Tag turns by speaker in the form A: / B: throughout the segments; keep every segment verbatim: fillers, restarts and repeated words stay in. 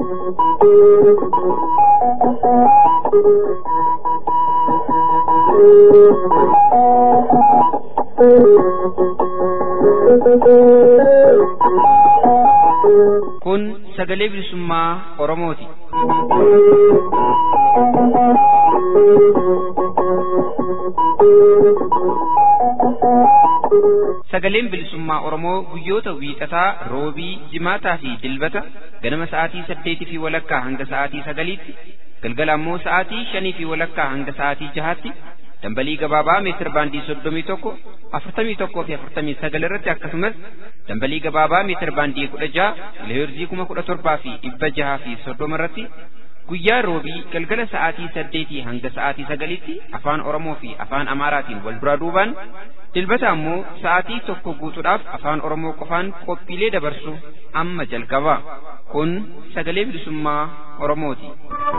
A: Kun sagalee bilisummaa Oromooti. Sagaleen bilisummaa Oromoo guyyoota wiixataa, roobii, jimaataa fi dilbata ganama sa'aatii saddeetii fi walakkaa hanga sa'aatii sagaliitti, galgala ammoo sa'aatii shanii fi walakkaa hanga sa'aatii jahaatti dambalii gabaabaa meetir baandii soddomii tokko, afurtamii tokkoo fi afurtamii sagal irratti akkasumas dambalii gabaabaa meetir baandii kudha jaha, kiloheerzii kuma kudha torbaa fi dhibba jahaa fi soddoma irratti guyyaa roobii galgala sa'aatii saddeetii hanga sa'aatii sagaliitti afaan Oromoo fi afaan Amaaraatiin wal duraa duubaan, dilbata ammoo sa'aatii tokko guutuudhaaf afaan Oromoo qofaan qophiilee dabarsu amma jalqaba. Kun sagalee bilisummaa Oromooti.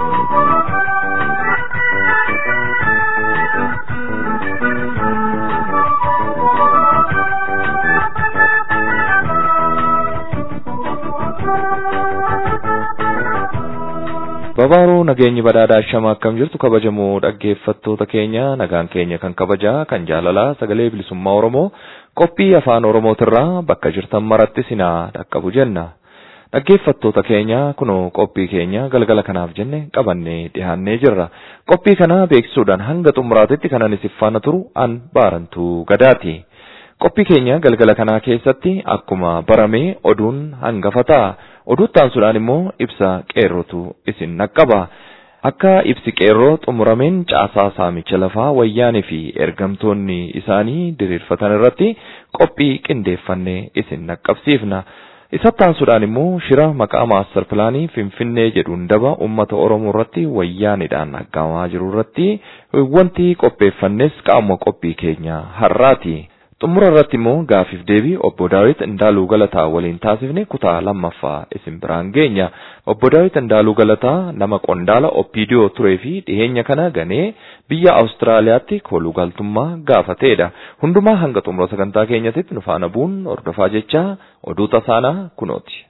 B: Babaaroo nageenyi badhaadhaa shama akkam jirtu kabajamoo dhaggeeffattoota keenya, nagaan keenya kan kabajaa kan jaalalaa sagalee bilisummaa Oromoo qophii afaan Oromootirraa bakka jirtan maratti sinaa dhaqqabu jenna. Dhaggeeffattoota keenya kunoo qophii keenya galgala kanaaf jenne qabannee dhiyaannee jirra. Qophii kana beeksisuudhaan hanga xumuraatitti kanan isin faana turu an Baarantuu Gadaati. Qophii keenya galgala kanaa keessatti akkuma baramee oduun hangafa ta'a. Oduuttaan sudhaan immoo ibsa qeerrotu isin naqqaba. Akka ibsi qeerroo xumurameen caasaa saamicha lafaa wayyaanii fi ergamtoonni isaanii diriirfatan irratti qophii qindeeffannee isin naqqabsiifna. Isattaan sudhaan immoo shira maqaa maaster pilaanii Finfinnee jedhuun daba uummata Oromoo irratti wayyaaniidhaan aggaamamaa jiru irratti wanti qopheeffannes qaama qophii keenya har'aati. Xumura irratti immoo gaafiif deebii obbo Daawit Indaaluu Galataa waliin taasifne kutaa lammaffaa isin biraan geenya. Obbo Daawit Indaaluu Galataa nama qondaala Oppiidiyoo turee fi dhiheenya kana ganee biyya Awustiraaliyaatti kooluu galtummaa gaafateedha. Hundumaa hanga xumura sagantaa keenyatti nu faana bu'uun hordofaa jecha oduu tasaanaa kunooti.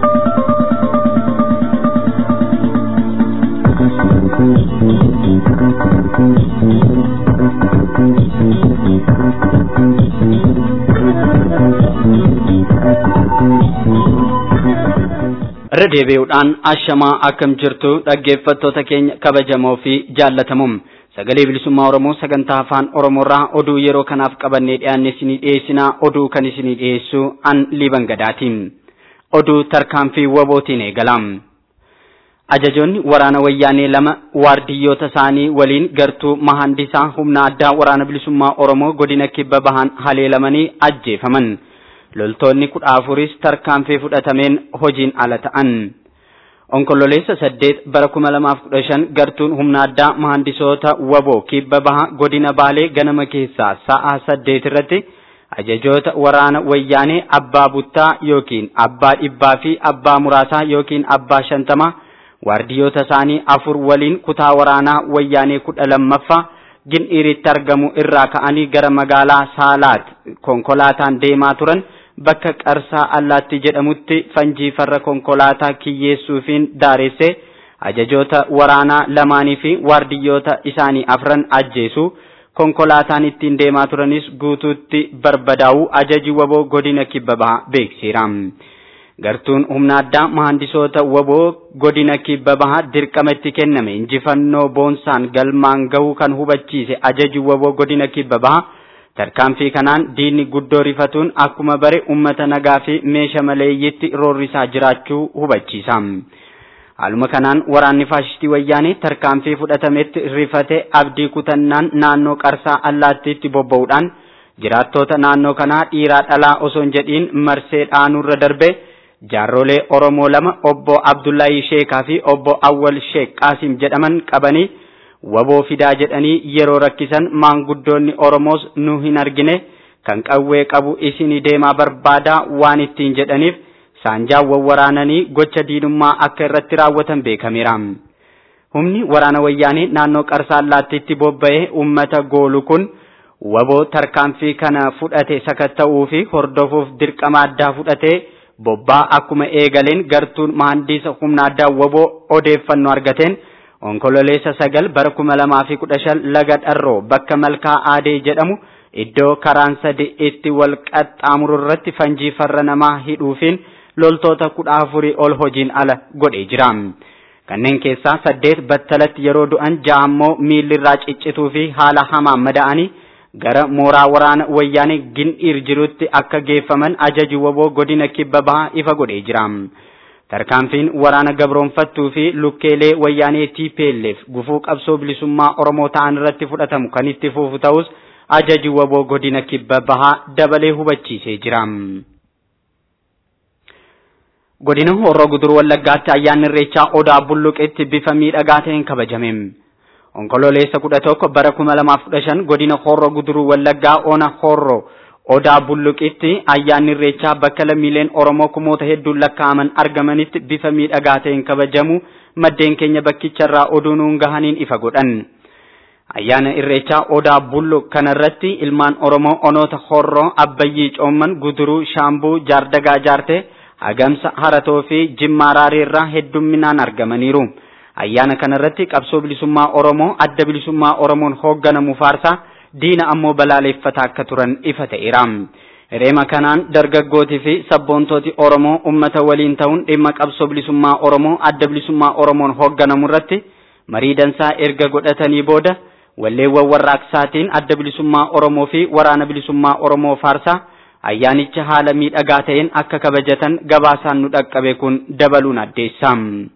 C: Redeebi'uudhaan ashamaa akkam jirtu dhaggeeffattoota keenya kabajamoo fi jaallatamoo sagalee bilisummaa Oromoo sagantaa afaan Oromoorraa oduu yeroo kanaaf qabannee dhiyaanne isinii dhiyeessinaa. Oduu kan isinii dhiyeessu an Liban Gadaatiin. Oduu tarkaanfii wabootiin eegalam. Ajajoonni waraana wayyaanee lama waardiyyoota isaanii waliin gartuu mahandisaa humna addaa waraana bilisummaa Oromoo godina kibba bahaan haleelamanii ajjeefaman. Loltoonni kudha afuris tarkaanfii fudhatameen hojiin ala ta'an. Onkololeessa saddeet bara kuma lamaaf kudha shan gartuun humna addaa mahandisoota waboo kibba bahaa godina Baalee ganama keessaa sa'a saddeet irratti ajajoota waraana wayyaanee abbaa buttaa yookiin abbaa dhibbaa fi abbaa muraasaa yookiin abbaa shantama waardiyyoota isaanii afur waliin kutaa waraanaa wayyaanee kudha lammaffaa Gin'iritti argamu irraa ka'anii gara magaalaa Saalaat konkolaataan deemaa turan bakka Qarsaa Allaatti jedhamutti fanjii farra konkolaataa kiyyeessuufiin daaressee ajajoota waraanaa lamaanii fi waardiyyoota isaanii afran ajjeesu. Konkolaataan ittiin deemaa turanis guutuutti barbadaa'u ajaji waboo godina kibba bahaa beeksiseera. Gartuun humna addaa mahandisoota waboo godina kibba bahaa dirqama itti kenname injifannoo boonsaan galmaan gahuu kan hubachiise ajaji waboo godina kibba bahaa tarkaanfii kanaan diinni guddoo rifatuun akkuma bare ummata nagaa fi meeshaa maleeyyitti roorrisaa jiraachuu hubachiisa. Haaluma kanaan waraanni faashistii wayyaanee tarkaanfii fudhatametti rifate abdii kutannaan naannoo Qarsaa Allaattiitti bobba'uudhaan jiraattota naannoo kanaa dhiiraa dhalaa osoo hin jedhiin marsee dhaanuurra darbe. Jaarrolee Oromoo lama obbo Abdullahi Sheekaa fi obbo Awwal Sheek Qaasim jedhaman qabanii waboo fidaa jedhanii yeroo rakkisan maanguddoonni Oromoos nu hin argine kan qawwee qabu isinii deemaa barbaadaa waan ittiin jedhaniif saanjaawwan waraananii gocha diinummaa akka irratti raawwatan beekameera. Humni waraana wayyaanee naannoo Qarsaa Allaattiitti bobba'ee uummata goolu kun waboo tarkaanfii kana fudhate sakatta'uu fi hordofuuf dirqama addaa fudhatee bobbaa akkuma eegaleen gartuun mahandisa humna addaa waboo odeeffannoo argateen onkololeessa sagal bara kuma lamaa fi kudha shan laga dharroo bakka malkaa aadee jedhamu iddoo karaan sadi itti wal qaxxaamuru irratti fanjii farra namaa hidhuufiin loltoota kudha afurii ol hojiin ala godhee jira. Kanneen keessaa saddeet battalatti yeroo du'an ja'a ammoo miilli irraa ciccituu fi haala hamaan madaa'anii gara mooraa waraana wayyaanee Gin'ir jirutti akka geeffaman ajaji waboo godina kibba bahaa ifa godhee jira. Tarkaanfiin waraana gabroonfattuu fi lukkeelee wayyaanee T P L F gufuu qabsoo bilisummaa Oromoo ta'an irratti fudhatamu kan itti fufu ta'us ajaji waboo godina kibba bahaa dabalee hubachiisee jira. Godina Horroo Guduruu Wallaggaatti ayyaanni Irreechaa Odaa Bulluqeetti bifa miidhagaa ta'een kabajame. Onkololeessa kudha tokko bara kuma lamaaf kudha shan godina Horroo Guduruu Wallaggaa Ona Horroo Odaa Bulluqeetti ayyaanni Irreechaa bakka lammiileen Oromoo kumoota hedduun lakkaa'aman argamanitti bifa miidhagaa ta'een kabajamu maddeen keenya bakkicharraa oduu nuun gahaniin ifa godhan. Ayyaana Irreechaa Odaa Bulluq kanarratti ilmaan Oromoo onoota Horroo Abbayyii Coomman Guduruu Shaambuu Jaardagaa Jaartee Hagamsa Haratoo fi Jimmaa Raareerraa heddumminaan argamaniiru. Ayyaana kanarratti qabsoo bilisummaa Oromoo adda bilisummaa Oromoon hoogganamu faarsaa diina ammoo balaaleeffataa akka turan ifa ta'eera. Reema kanaan dargaggootii fi sabboontooti Oromoo ummata waliin ta'uun dhimma qabsoo bilisummaa Oromoo adda bilisummaa Oromoon hoogganamu irratti marii dansaa erga godhatanii booda walleewwan warraaqsaatiin adda bilisummaa Oromoo fi waraana bilisummaa Oromoo faarsaa ayyaanicha haala miidhagaa ta'een akka kabajatan gabaasaan nu dhaqqabe kun dabaluun addeessa.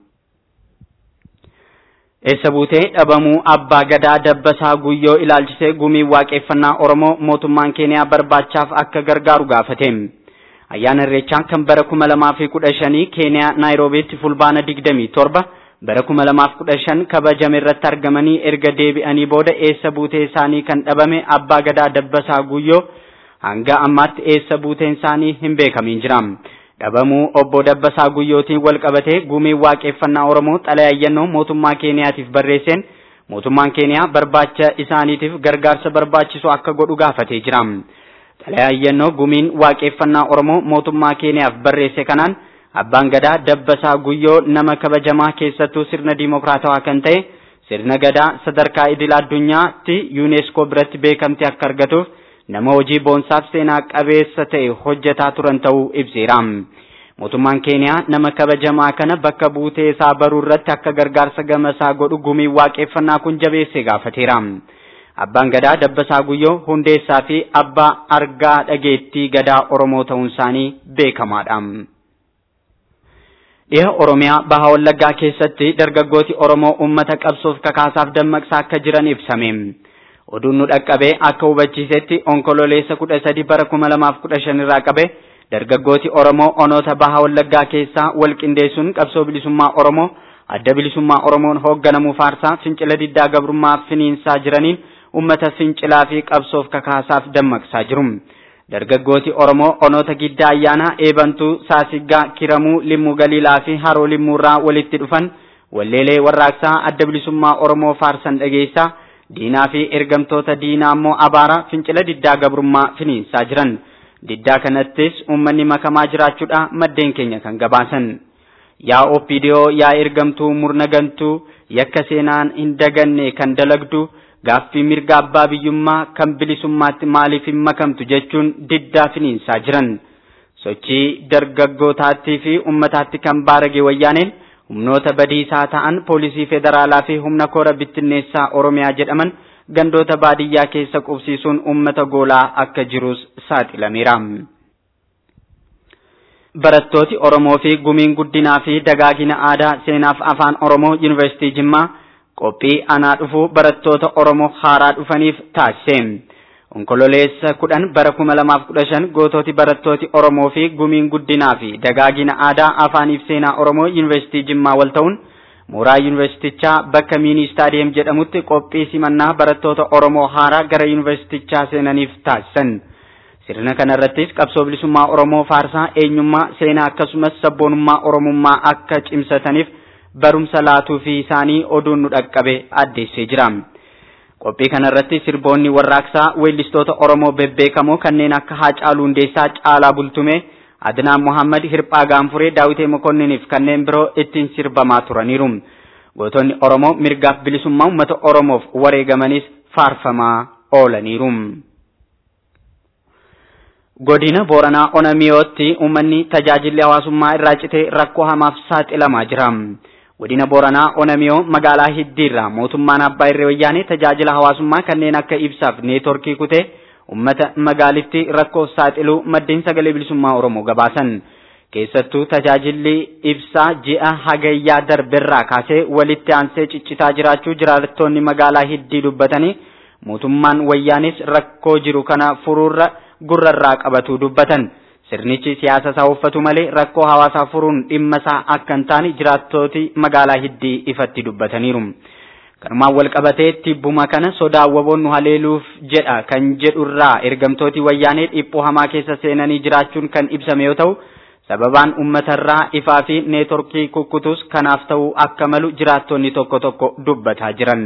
C: Eessa buutee dhabamuu abbaa gadaa Dabbasaa Guyyoo ilaalchisee gumii waaqeffannaa Oromoo mootummaan Keeniyaa barbaachaaf akka gargaaru gaafate. Ayyaana Irreechaa kan bara kuma lamaa fi kudha shanii Keeniyaa Naayiroobiitti fulbaana digdamii torba bara kuma lamaaf kudha shan kabajame irratti argamanii erga deebi'anii booda eessa buutee isaanii kan dhabame abbaa gadaa Dabbasaa Guyyoo hanga ammaatti eessa buuteen isaanii hin beekamin jira. Dhabamuu obbo Dabbasaa Guyyootiin wal qabatee gumii waaqeffannaa Oromoo xalayayyannoo mootummaa Keeniyaatiif barreesseen mootummaan Keeniyaa barbaacha isaaniitiif gargaarsa barbaachisu akka godhu gaafatee jira. Xalayayyannoo gumiin waaqeffannaa Oromoo mootummaa Keeniyaaf barreesse kanaan abbaan gadaa Dabbasaa Guyyoo nama kabajamaa keessattuu sirna diimokiraatawaa kan ta'e sirna gadaa sadarkaa idil addunyaatti UNESCO biratti beekamtii akka argatuuf nama hojii boonsaaf seenaa qabeessa ta'e hojjetaa turan ta'uu ibseera. Mootummaan Keeniyaa nama kabajamaa kana bakka buutee isaa baruu irratti akka gargaarsa gamasaa godhu gumii waaqeffannaa kun jabeessee gaafateera. Abbaan gadaa Dabbasaa Guyyoo hundeessaa fi abbaa argaa dhageettii gadaa Oromoo ta'uun isaanii beekamaadha. Dhiha Oromiyaa Bahaa Wallaggaa keessatti dargaggooti Oromoo uummata qabsoof kakaasaaf dammaqsaa akka jiran ibsame. Oduun nu dhaqqabee akka hubachiisetti onkololeessa kudha sadi bara kuma lamaaf kudha shan irraa qabe dargaggooti Oromoo onoota Bahaa Wallaggaa keessaa wal qindeessuun qabsoo bilisummaa Oromoo adda bilisummaa Oromoon hoogganamu faarsaa fincila diddaa gabrummaa finiinsaa jiraniin ummata fincilaa fi qabsoof kakaasaaf dammaqsaa jiru. Dargaggooti Oromoo onoota Giddaa Ayyaanaa Eebantuu Saasiggaa Kiramuu Limmuu Galiilaa fi Haroo Limmuurraa walitti dhufan walleelee warraaqsaa adda bilisummaa Oromoo faarsan dhageessaa diinaa fi ergamtoota diinaa ammoo abaara fincila diddaa gabrummaa finiinsaa jiran. Diddaa kanattis uummanni makamaa jiraachuudha maddeen keenya kan gabaasan. Yaa Opiidiyoo yaa ergamtuu murna gantuu yakka seenaan hin daganne kan dalagdu gaaffii mirga abbaa biyyummaa kan bilisummaatti maaliif hin makamtu jechuun diddaa finiinsaa jiran. Sochii dargaggootaatti fi ummataatti kan baarage wayyaaneen humnoota badiisaa ta'an poolisii federaalaa fi humna koora bittinneessaa Oromiyaa jedhaman gandoota baadiyyaa keessa qubsiisuun ummata goolaa akka jirus saaxilameera. Barattooti Oromoo fi gumiin guddinaa fi dagaagina aadaa seenaaf afaan Oromoo Yuunivarsiitii Jimmaa qophii aanaa dhufu barattoota Oromoo haaraa dhufaniif taasise. Onkololeessa kudhan bara kuma lamaaf kudha shan gootooti barattooti Oromoo fi gumiin guddinaa fi dagaagina aadaa afaaniif seenaa Oromoo Yuunivarsiitii Jimmaa wal ta'uun mooraa yuunivarsiitichaa bakka miini istaadiyeem jedhamutti qophii simannaa barattoota Oromoo haaraa gara yuunivarsiitichaa seenaniif taasisan. Sirna kanarrattis qabsoo bilisummaa Oromoo faarsaa eenyummaa seenaa akkasumas sabboonummaa Oromummaa akka cimsataniif barumsa laatuu fi isaanii oduun nu dhaqqabe addeessee jira. Qophii kanarratti sirboonni warraaqsaa weellistoota Oromoo bebbeekamoo kanneen akka Haacaaluu Hundeessaa, Caalaa Bultumee, Adnaan Muhammad, Hirphaa Gaanfuree, Daawitee Mokonniiniif kanneen biroo ittiin sirbamaa turaniiru. Gootonni Oromoo mirgaaf bilisummaa uummata Oromoof wareegamanis faarfamaa oolaniiru. Godina Booranaa Onamiyootti uummanni tajaajilli hawaasummaa irraa citee rakkoo hamaaf saaxilamaa jira. Godina Booranaa Onamiyoo magaalaa Hiddiirraa mootummaan Abbaa Irree Wayyaanee tajaajila hawaasummaa kanneen akka ibsaaf neetworkii kutee ummata magaalittii rakkoo saaxiluu maddeen sagalee bilisummaa Oromoo gabaasan. Keessattuu tajaajilli ibsaa ji'a hagayyaa darberraa kaasee walitti aansee ciccitaa jiraachuu jiraattonni magaalaa Hiddii dubbatanii mootummaan Wayyaanis rakkoo jiru kana furuurra gurrarraa qabatu dubbatan. Sirnichi siyaasa isaa uffatu malee rakkoo hawaasaa furuun dhimma isaa akka hin taane jiraattoti magaalaa Hiddii ifatti dubbataniiru. Kanumaan wal qabatee tibbuma kana sodaa waboon nu haleeluuf jedha kan jedhurraa ergamtooti Wayyaanee dhiphoo hamaa keessa seenanii jiraachuun kan ibsame yoo ta'u, sababaan uummatarraa ifaa fi neetworkii kukkutus kanaaf ta'uu akka malu jiraattonni tokko tokko dubbataa jiran.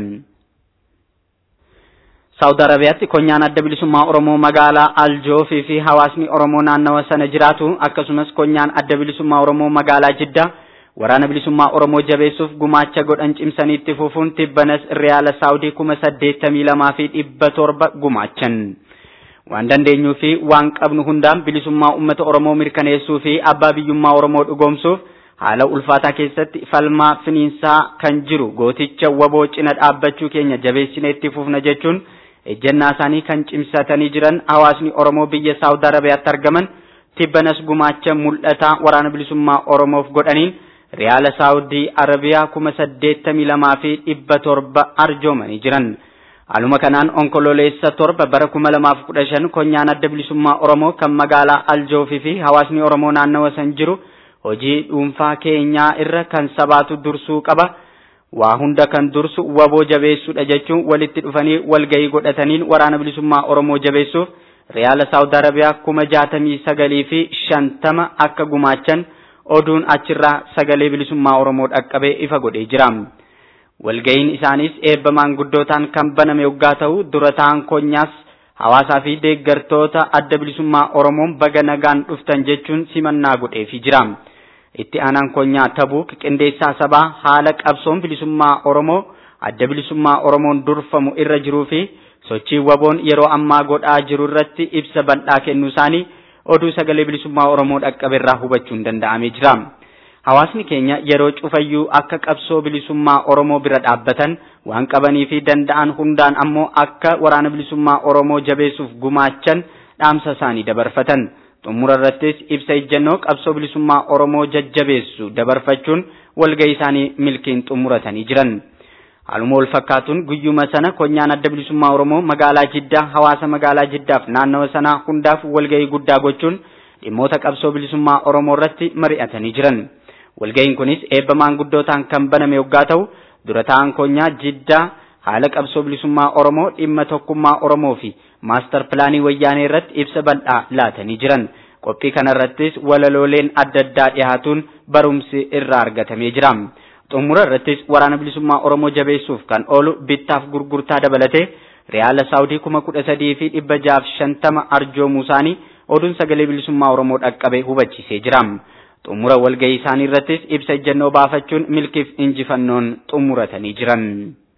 C: Saawud Arabiyaatti konyaan adda bilisummaa Oromoo magaalaa Aljoofii fi hawaasni Oromoo naannawa sana jiraatu akkasumas konyaan adda bilisummaa Oromoo magaalaa Jiddaa waraana bilisummaa Oromoo jabeessuuf gumaacha godhan cimsanii itti fufuun tibbanas riyaala Saawudii kuma saddeettamii lamaa fi dhibba torba gumaachan. Waan dandeenyuu fi waan qabnu hundaan bilisummaa uummata Oromoo mirkaneessuu fi abbaa biyyummaa Oromoo dhugoomsuuf haala ulfaataa keessatti falmaa finiinsaa kan jiru gooticha waboo cina dhaabbachuu keenya jabeessinee itti fufna jechuun ejjennaa isaanii kan cimsatanii jiran hawaasni Oromoo biyya Saawud Arabiyaatti argaman tibbanas gumaacha mul'ataa waraana bilisummaa Oromoof godhaniin riyaala Saawudii Arabiyaa kuma saddeettamii lamaa fi dhibba torba arjoomanii jiran. Haaluma kanaan onkololeessa torba bara kuma lamaaf kudha shan konyaan adda bilisummaa Oromoo kan magaalaa Aljoofii fi hawaasni Oromoo naannawa san jiru hojii dhuunfaa keenyaa irra kan sabaatu dursuu qaba. Waa hunda kan dursu waboo jabeessuudha jechuun walitti dhufanii walgahii godhataniin waraana bilisummaa Oromoo jabeessuuf riyaala Saawud Arabiyaa kuma jaatamii sagalii fi shantama akka gumaachan oduun achirraa sagalee bilisummaa Oromoo dhaqqabee ifa godhee jira. Walgahiin isaanis eebba maanguddootaan kan baname yoggaa ta'u dura ta'an konyaas hawaasaa fi deeggartoota adda bilisummaa Oromoon baga nagaan dhuftan jechuun simannaa godheefii jira. Itti aanaan konyaa Tabuuk qindeessaa sabaa haala qabsoon bilisummaa Oromoo adda bilisummaa Oromoon durfamu irra jiruu fi sochii waboon yeroo ammaa godhaa jiru irratti ibsa bal'aa kennuu isaanii oduu sagalee bilisummaa Oromoo dhaqqabeerraa hubachuun danda'amee jira. Hawaasni keenya yeroo cufayyuu akka qabsoo bilisummaa Oromoo bira dhaabbatan waan qabanii fi danda'an hundaan ammoo akka waraana bilisummaa Oromoo jabeessuuf gumaachan dhaamsa isaanii dabarfatan. Xumura irrattis ibsa ejjennoo qabsoo bilisummaa Oromoo jajjabeessu dabarfachuun walgahii isaanii milkiin xumuratanii jiran. Haaluma wal fakkaatuun guyyuma sana konyaan adda bilisummaa Oromoo magaalaa Jiddaa hawaasa magaalaa Jiddaaf naannawa sanaa hundaaf walgahii guddaa gochuun dhimmoota qabsoo bilisummaa Oromoo irratti mari'atanii jiran. Walgahiin kunis eebba maanguddootaan kan baname yoggaa ta'u dura ta'an konyaa Jiddaa haala qabsoo bilisummaa Oromoo dhimma tokkummaa Oromoo fi maastar pilaanii Wayyaanee irratti ibsa bal'aa laatanii jiran. Qophii kanarrattis walalooleen adda addaa dhiyaatuun barumsi irraa argatamee jira. Xumura irrattis waraana bilisummaa Oromoo jabeessuuf kan oolu bittaaf gurgurtaa dabalatee riyaala Saawudii kuma kudha sadii fi dhibba jaaf shantama arjoomuu isaanii oduun sagalee bilisummaa Oromoo dhaqqabee hubachiisee jira. Xumura walgahii isaanii irrattis ibsa ejjennoo baafachuun milkiif injifannoon xumuratanii jiran.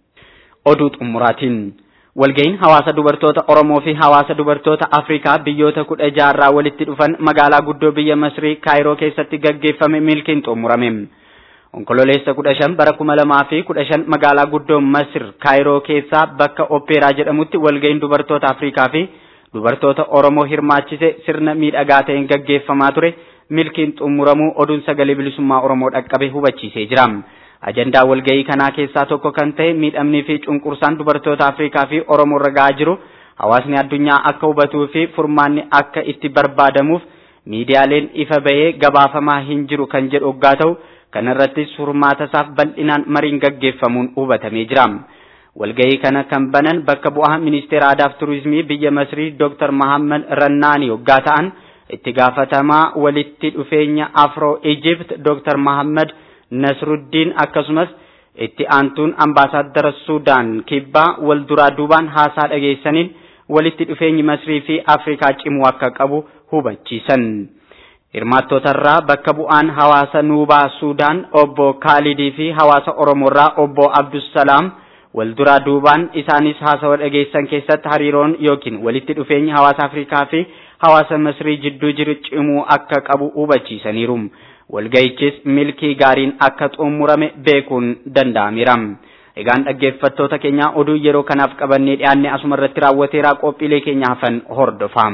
C: Oduu xumuraatiin walgahiin hawaasa dubartoota Oromoo fi hawaasa dubartoota Afrikaa biyyoota kudha jaarraa walitti dhufan magaalaa guddoo biyya Masrii Kaayiroo keessatti gaggeeffame milkiin xumurame. Onkololeessa kudha shan bara kuma lamaa fi kudha shan magaalaa guddoo Masir Kaayiroo keessaa bakka Opeeraa jedhamutti walgahiin dubartoota Afrikaa fi dubartoota Oromoo hirmaachise sirna miidhagaa ta'een gaggeeffamaa ture milkiin xumuramuu oduun sagalee bilisummaa Oromoo dhaqqabee hubachiisee jira. Ajandaa walgahii kanaa keessaa tokko kan ta'e miidhamnii fi cunqursaan dubartoota Afrikaa fi Oromoo irra gahaa jiru hawaasni addunyaa akka hubatuu fi furmaanni akka itti barbaadamuuf miidiyaaleen ifa bahee gabaafamaa hin jiru kan jedhu hoggaa ta'u kanarrattis furmaata isaaf bal'inaan mariin gaggeeffamuun hubatamee jira. Walgahii kana kan banan bakka bu'aa ministeera aadaa fi turizimii biyya Masrii Dr. Mohammad Rannaani hoggaa ta'an itti gaafatamaa walitti dhufeenya Afro Egypt Dr. Mohammad Nasruddin akkasumas itti aantuun ambaasaadara Suudaan kibbaa wal duraa duubaan haasaa dhageessaniin walitti dhufeenyi Masrii fi Afrikaa cimuu akka qabu hubachiisan. Hirmaattootarraa bakka bu'aan hawaasa Nuubaa Suudaan obbo Kaalidii fi hawaasa Oromoorraa obbo Abdussalaam wal duraa duubaan isaanis haasawa dhageessan keessatti hariiroon yookiin walitti dhufeenyi hawaasa Afrikaa fi hawaasa Misrii jidduu jiru cimuu akka qabu hubachiisaniiru. Walga'ichis milkii gaariin akka xumurame beekuun danda'ameera. Egaan dhaggeeffattoota keenya oduu yeroo kanaaf qabannee dhiyaanne asuma irratti raawwateera. Qophiilee keenya hafan hordofaa.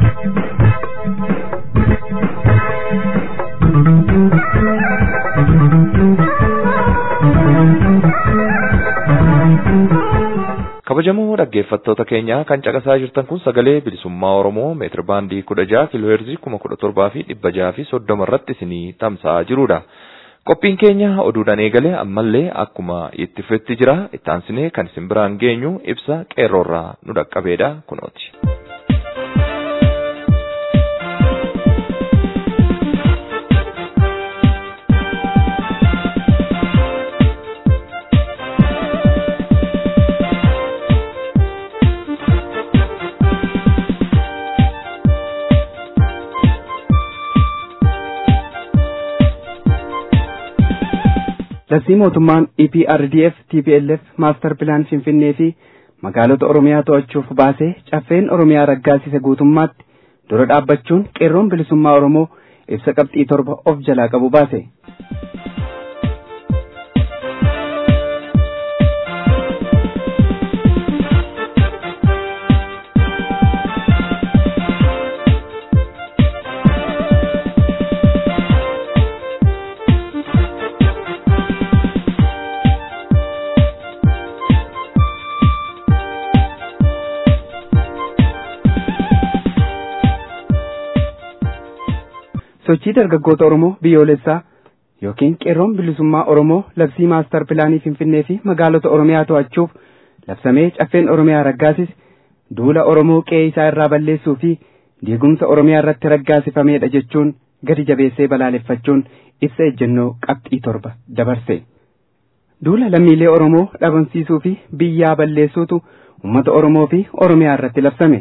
B: Kabajamoo dhaggeeffattoota keenya kan caqasaa jirtan kun sagalee bilisummaa Oromoo meetira baandii kudha jaha kiiloo heerzii kuma kudha torbaa fi dhibba jaha fi soddoma irratti isinii tamsa'aa jirudha. Qophiin keenya oduudhaan eegalee ammallee akkuma itti fufetti jira. Itti aansinee kan isin biraan geenyu ibsa qeerroorraa nu dhaqqabeedha kunooti.
D: Labsii mootummaan E P R D F T P L F Master Plan Finfinnee fi magaalota Oromiyaa to'achuuf baasee caffeen Oromiyaa raggaasise guutummaatti dura dhaabbachuun qeerroon bilisummaa Oromoo ibsa qabxii torba of jalaa qabu baase. Sochii dargaggoota Oromoo biyyoolessaa yookiin qeerroon bilisummaa Oromoo labsii maastar pilaanii Finfinnee fi magaalota Oromiyaa to'achuuf labsamee caffeen Oromiyaa raggaasise duula Oromoo qe'ee isaa irraa balleessuu fi diigumsa Oromiyaa irratti raggaasifamedha jechuun gadi jabeessee balaaleffachuun ibsa ejjennoo qabxii torba dabarse. Duula lammiilee Oromoo dhabamsiisuu fi biyyaa balleessuutu uummata Oromoo fi Oromiyaa irratti labsame.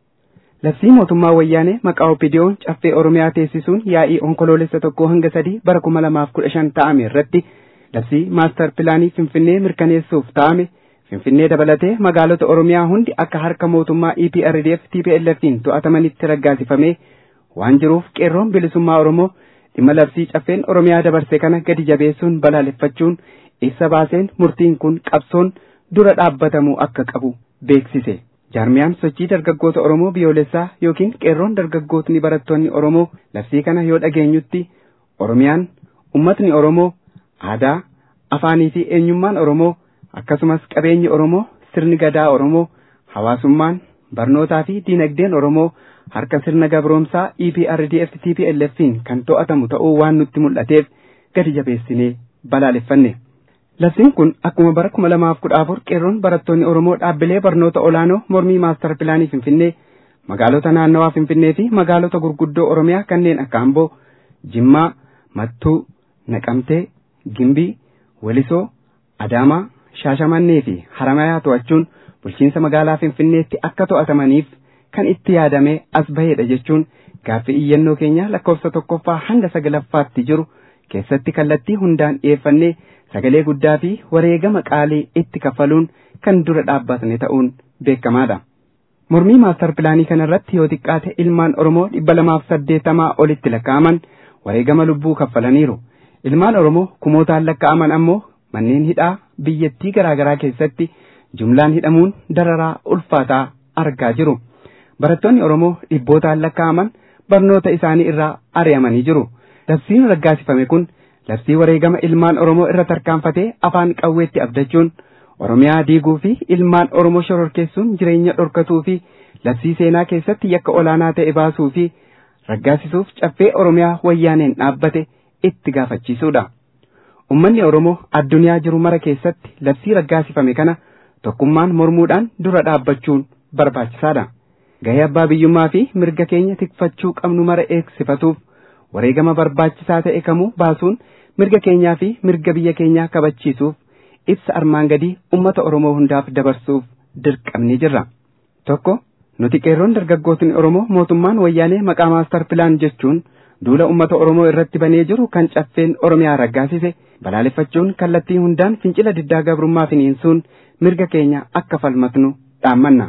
D: Labsii mootummaa wayyaanee maqaa Opidiyoon caffee Oromiyaa teessisuun yaa'ii onkoloolessa tokkoo hanga sadii bara kuma lamaaf kudha shan ta'ame irratti labsii maastar pilaanii Finfinnee mirkaneessuuf ta'ame Finfinnee dabalatee magaalota Oromiyaa hundi akka harka mootummaa E P R D F T P L F'n to'atamanitti raggaasifamee waan jiruuf qeerroon bilisummaa Oromoo dhimma labsii caffeen Oromiyaa dabarse kana gadi jabeessuun balaaleffachuun ibsa baaseen murtiin kun qabsoon dura dhaabbatamuu akka qabu beeksise. Jaarmiyaan sochii dargaggoota Oromoo biyyoolessaa yookiin qeerroon dargaggootni barattoonni Oromoo labsii kana yoo dhageenyutti Oromiyaan ummatni Oromoo aadaa, afaanii fi eenyummaan Oromoo akkasumas qabeenyi Oromoo, sirni gadaa Oromoo, hawaasummaan, barnootaa fi diinagdeen Oromoo harka sirna gabroomsaa E P R D F T P L F'n kan to'atamu ta'uu waan nutti mul'ateef gadi jabeessinee balaaleffanne. Labsiin kun akkuma bara kuma lamaaf kudha afur qeerroon barattoonni Oromoo dhaabbilee barnoota olaanoo mormii maastar pilaanii Finfinnee magaalota naannawaa Finfinnee fi magaalota gurguddoo Oromiyaa kanneen akka Amboo, Jimmaa, Mattuu, Naqamtee, Gimbii, Walisoo, Adaamaa, Shaashamannee fi Haramayaa to'achuun bulchiinsa magaalaa Finfinneetti akka to'atamaniif kan itti yaadamee as bahedha jechuun gaaffii iyyannoo keenya lakkoofsa tokkoffaa hanga sagalaffaatti jiru keessatti kallattii hundaan dhiyeeffannee sagalee guddaa fi wareegama qaalii itti kaffaluun kan dura dhaabbatne ta'uun beekamaadha. Mormii maastar pilaanii kana irratti yoo xiqqaate ilmaan Oromoo dhibba lamaaf saddeettamaa olitti lakkaa'aman wareegama lubbuu kaffalaniiru. Ilmaan Oromoo kumootaan lakkaa'aman ammoo manneen hidhaa biyyattii garaa garaa keessatti jumlaan hidhamuun dararaa ulfaataa argaa jiru. Barattoonni Oromoo dhibbootaan lakkaa'aman barnoota isaanii irraa ari'amanii jiru. Labsiin raggaasifame kun labsii wareegama ilmaan Oromoo irra tarkaanfatee afaan qawweetti abdachuun Oromiyaa diiguu fi ilmaan Oromoo shororkeessuun jireenya dhorkatuu fi labsii seenaa keessatti yakka olaanaa ta'e baasuu fi raggaasisuuf caffee Oromiyaa wayyaaneen dhaabbate itti gaafachiisuudha. Uummanni Oromoo addunyaa jiru mara keessatti labsii raggaasifame kana tokkummaan mormuudhaan dura dhaabbachuun barbaachisaadha. Gahee abbaa biyyummaa fi mirga keenya tikfachuu qabnu mara eegsifatuuf wareegama barbaachisaa ta'e kamuu baasuun mirga keenyaa fi mirga biyya keenyaa kabachiisuuf ibsa armaan gadii ummata Oromoo hundaaf dabarsuuf dirqamni jirra. Tokko nuti qeerroon dargaggootni Oromoo mootummaan wayyaanee maqaa maastar pilaan jechuun duula ummata Oromoo irratti banee jiru kan caffeen Oromiyaa raggaasise balaaleffachuun kallattii hundaan fincila diddaa gabrummaa finiinsuun mirga keenya akka falmatnu dhaammanna.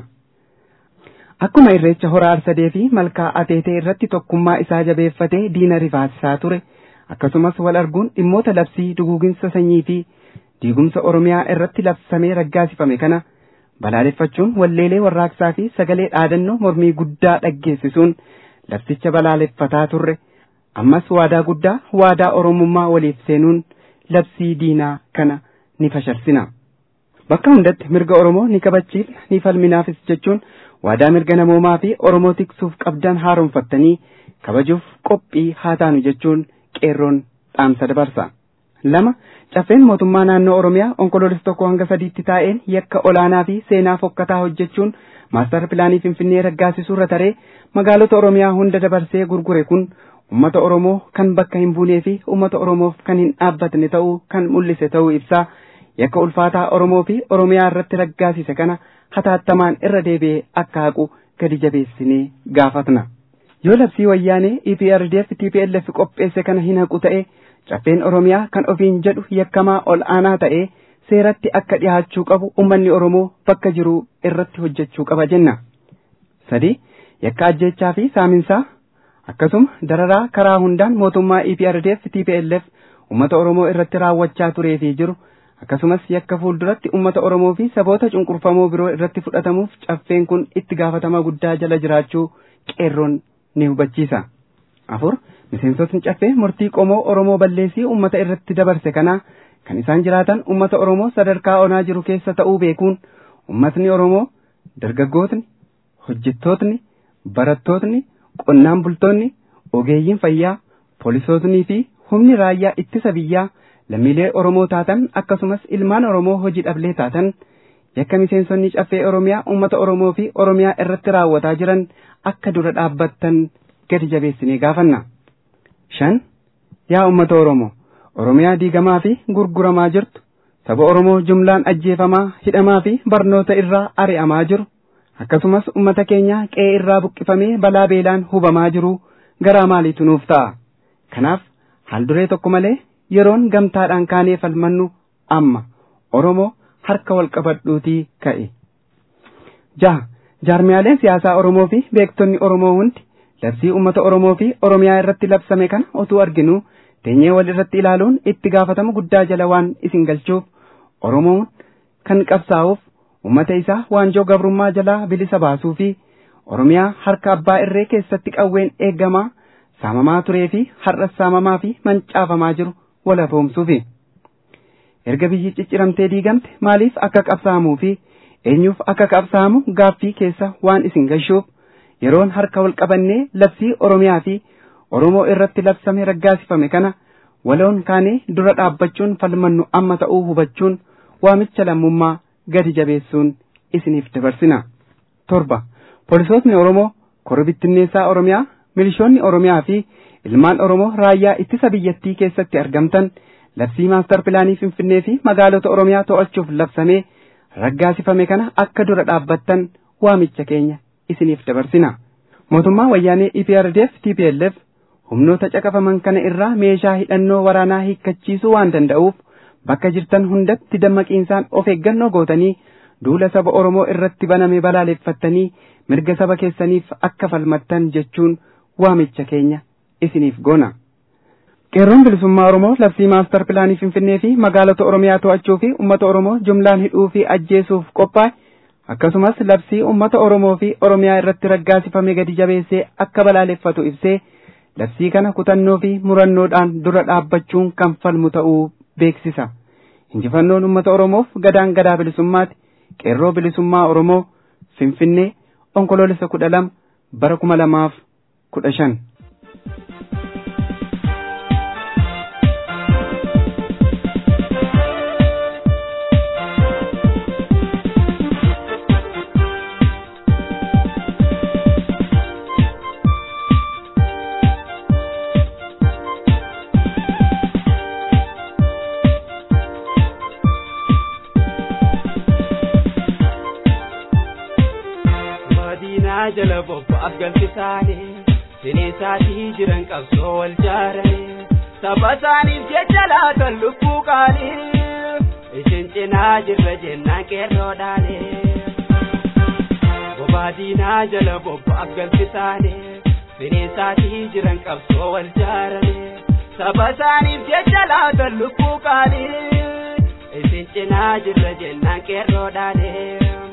D: Akkuma irreecha hora arsadee fi malkaa ateetee irratti tokkummaa isaa jabeeffatee diina rifaasisaa ture akkasumas wal arguun dhimmoota labsii duguuginsa sanyii fi diigumsa Oromiyaa irratti labsamee raggaasifame kana balaaleffachuun walleelee warraaqsaa fi sagalee dhaadannoo mormii guddaa dhaggeessisuun labsicha balaaleffataa turre ammas waadaa guddaa waadaa Oromummaa waliif seenuun labsii diinaa kana ni fashalsina. Bakka hundatti mirga Oromoo ni kabachiifna ni falminaafis jechuun waadaa mirga namoomaa fi Oromoo tiksuuf qabdan haaromfattanii kabajuuf qophii haa taanu jechuun qeerroon dhaamsa dabarsa. Lama caffeen mootummaa naannoo Oromiyaa onkoloolessa tokko hanga sadiitti taa'een yakka olaanaa fi seenaa fokkataa hojjechuun maastar pilaanii Finfinnee raggaasisuurra taree magaalota Oromiyaa hunda dabarsee gurgure kun ummata Oromoo kan bakka hin buunee fi ummata Oromoof kan hin dhaabbatne ta'uu kan mul'ise ta'uu ibsaa. Yakka ulfaataa Oromoo fi Oromiyaa irratti raggaasise kana hataattamaan irra deebi'ee akka haqu gadi jabeessinee gaafatna. Yoo labsii wayyaanee E P R D F T P L F qopheesse kana hin haqu ta'e caffeen Oromiyaa kan ofiin jedhu yakkamaa ol aanaa ta'ee seeratti akka dhiyaachuu qabu ummanni Oromoo bakka jiru irratti hojjechuu qaba jenna. Sadi yakka ajjeechaa fi saaminsaa akkasuma dararaa karaa hundaan mootummaa E P R D F T P L F ummata Oromoo irratti raawwachaa turee fi jiru akkasumas yakka fuulduratti ummata Oromoo fi saboota cunqurfamoo biroo irratti fudhatamuuf caffeen kun itti gaafatama guddaa jala jiraachuu qeerroon ni hubachiisa. Afur miseensotni caffee murtii qomoo Oromoo balleessii ummata irratti dabarse kana kan isaan jiraatan ummata Oromoo sadarkaa onaa jiru keessa ta'uu beekuun ummatni Oromoo dargaggootni, hojjettootni, barattootni, qonnaan bultoonni, ogeeyyiin fayyaa, poolisootnii fi humni raayyaa ittisa biyyaa lammiilee Oromoo taatan akkasumas ilmaan Oromoo hojii dhablee taatan yakka miseensonni caffee Oromiyaa ummata Oromoo fi Oromiyaa irratti raawwataa jiran akka dura dhaabbattan gadi jabeessinee gaafanna. Shan yaa ummata Oromoo Oromiyaa diigamaa fi gurguramaa jirtu saba Oromoo jumlaan ajjeefamaa hidhamaa fi barnoota irraa ari'amaa jiru akkasumas ummata keenya qe'ee irraa buqqifamee balaa beelaan hubamaa jiru garaa maaliitu nuuf ta'a. Kanaaf haalduree tokko malee yeroon gamtaadhaan kaanee falmannu amma Oromoo harka wal qabadhuutii ka'e. Jaha jaarmiyaaleen siyaasaa Oromoo fi beektonni Oromoo hundi labsii ummata Oromoo fi Oromiyaa irratti labsame kana otuu arginu teenyee wal irratti ilaaluun itti gaafatama guddaa jala waan isin galchuuf Oromoon kan qabsaa'uuf ummata isaa waanjoo gabrummaa jalaa bilisa baasuu fi Oromiyaa harka abbaa irree keessatti qawween eegamaa saamamaa turee fi har'as saamamaa fi mancaafamaa jiru wal hafoomsuufi. Erga biyyi cicciramtee diigamte maaliif akka qabsaa'amuu fi eenyuuf akka qabsaa'amu gaaffii keessa waan isin galchuuf yeroon harka wal qabannee labsii Oromiyaa fi Oromoo irratti labsame raggaasifame kana waloon kaanee dura dhaabbachuun falmannu amma ta'uu hubachuun waamicha lammummaa gadi jabeessuun isiniif dabarsina. Torba poolisootni Oromoo korbittinneessaa Oromiyaa milishoonni Oromiyaa fi ilmaan Oromoo raayyaa ittisa biyyattii keessatti argamtan labsii maastar pilaanii Finfinnee fi magaalota Oromiyaa to'achuuf labsamee raggaasifame kana akka dura dhaabbattan waamicha keenya isiniif dabarsina. Mootummaa wayyaanee E P R D F T P L F humnoota caqafaman kana irraa meeshaa hidhannoo waraanaa hiikkachiisuu waan danda'uuf bakka jirtan hundatti dammaqiinsaan of eeggannoo gootanii duula saba Oromoo irratti baname balaaleffattanii mirga saba keessaniif akka falmattan jechuun waamicha keenya isiniif goona. Qeerroon bilisummaa Oromoo labsii maastar pilaanii Finfinnee fi magaalota Oromiyaa to'achuu fi uummata Oromoo jumlaan hidhuu fi ajjeesuuf qophaa'e akkasumas labsii uummata Oromoo fi Oromiyaa irratti raggaasifame gadi jabeessee akka balaaleffatu ibsee labsii kana kutannoo fi murannoodhaan dura dhaabbachuun kan falmu ta'uu beeksisa. Injifannoon uummata Oromoof gadaan gadaa bilisummaati. Qeerroo bilisummaa Oromoo Finfinnee onkoloolessa kudha lama bara kuma lamaaf kudha shan.
E: jala bobba afgalchisaani bineensatii jiran qabsoo wal jaaranii saba isaaniif jecha laatan lubbuu qaalii isin cinaa jirra jennaan qeerroodhaanii bobaa diinaa jala bobbaaf galfisaanii bineensatii jiran qabsoo wal jaaranii saba isaaniif jecha laatan lubbuu qaalii isin cinaa jirra jennaan qeerroodhaanii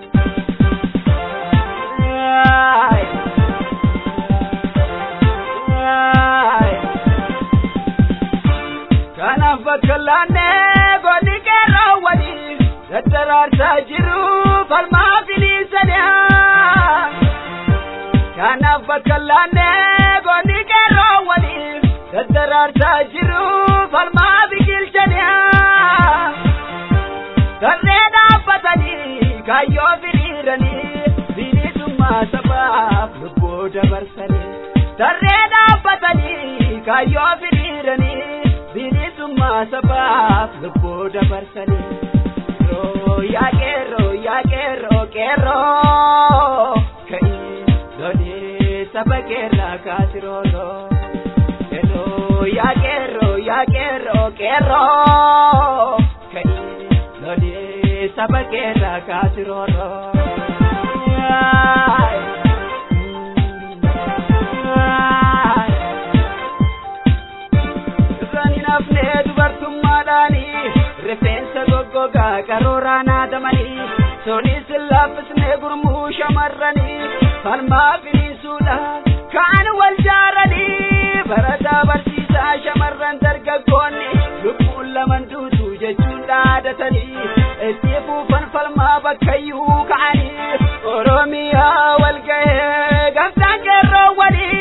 E: kanaaf bakka laannee goonni qeerroo waliin daddaraarsaa jiru falmaa filiisaniyaa kanaaf bakka laannee goonni qeerroo waliin daddaraarsaa jiru falmaa biqilchaniyaa tarree dhaabbatanii kaayyoo firiiranii bilisummaa sabaaf lubbuu dabarsanii tarree dhaabbatanii kaayyoo firiiranii bilisummaa sabaaf lubbuu dabarsanii yoo yaa qeerroo yaa qeerroo qeerroo ka'ii lolee saba qeerraa kaasirooloo qeerroo yaa qeerroo yaa qeerroo qeerroo ka'ii lolee saba qeerraa kaasirooloo nafnee dubartummaadhaanii rifeensa goggogaa qaroorraa naadamanii sonis laaffisnee gurmuu shamarranii falmaa firiisuudhaan kaan wal jaaranii barataa barsiisaa shamarran dargaggoonni lubbuun laman duutu jechuun dhaadatanii itti fuufan falmaa bakkayyuu ka'anii oromiyaa wal ga'ee gamtaan qeerroo walii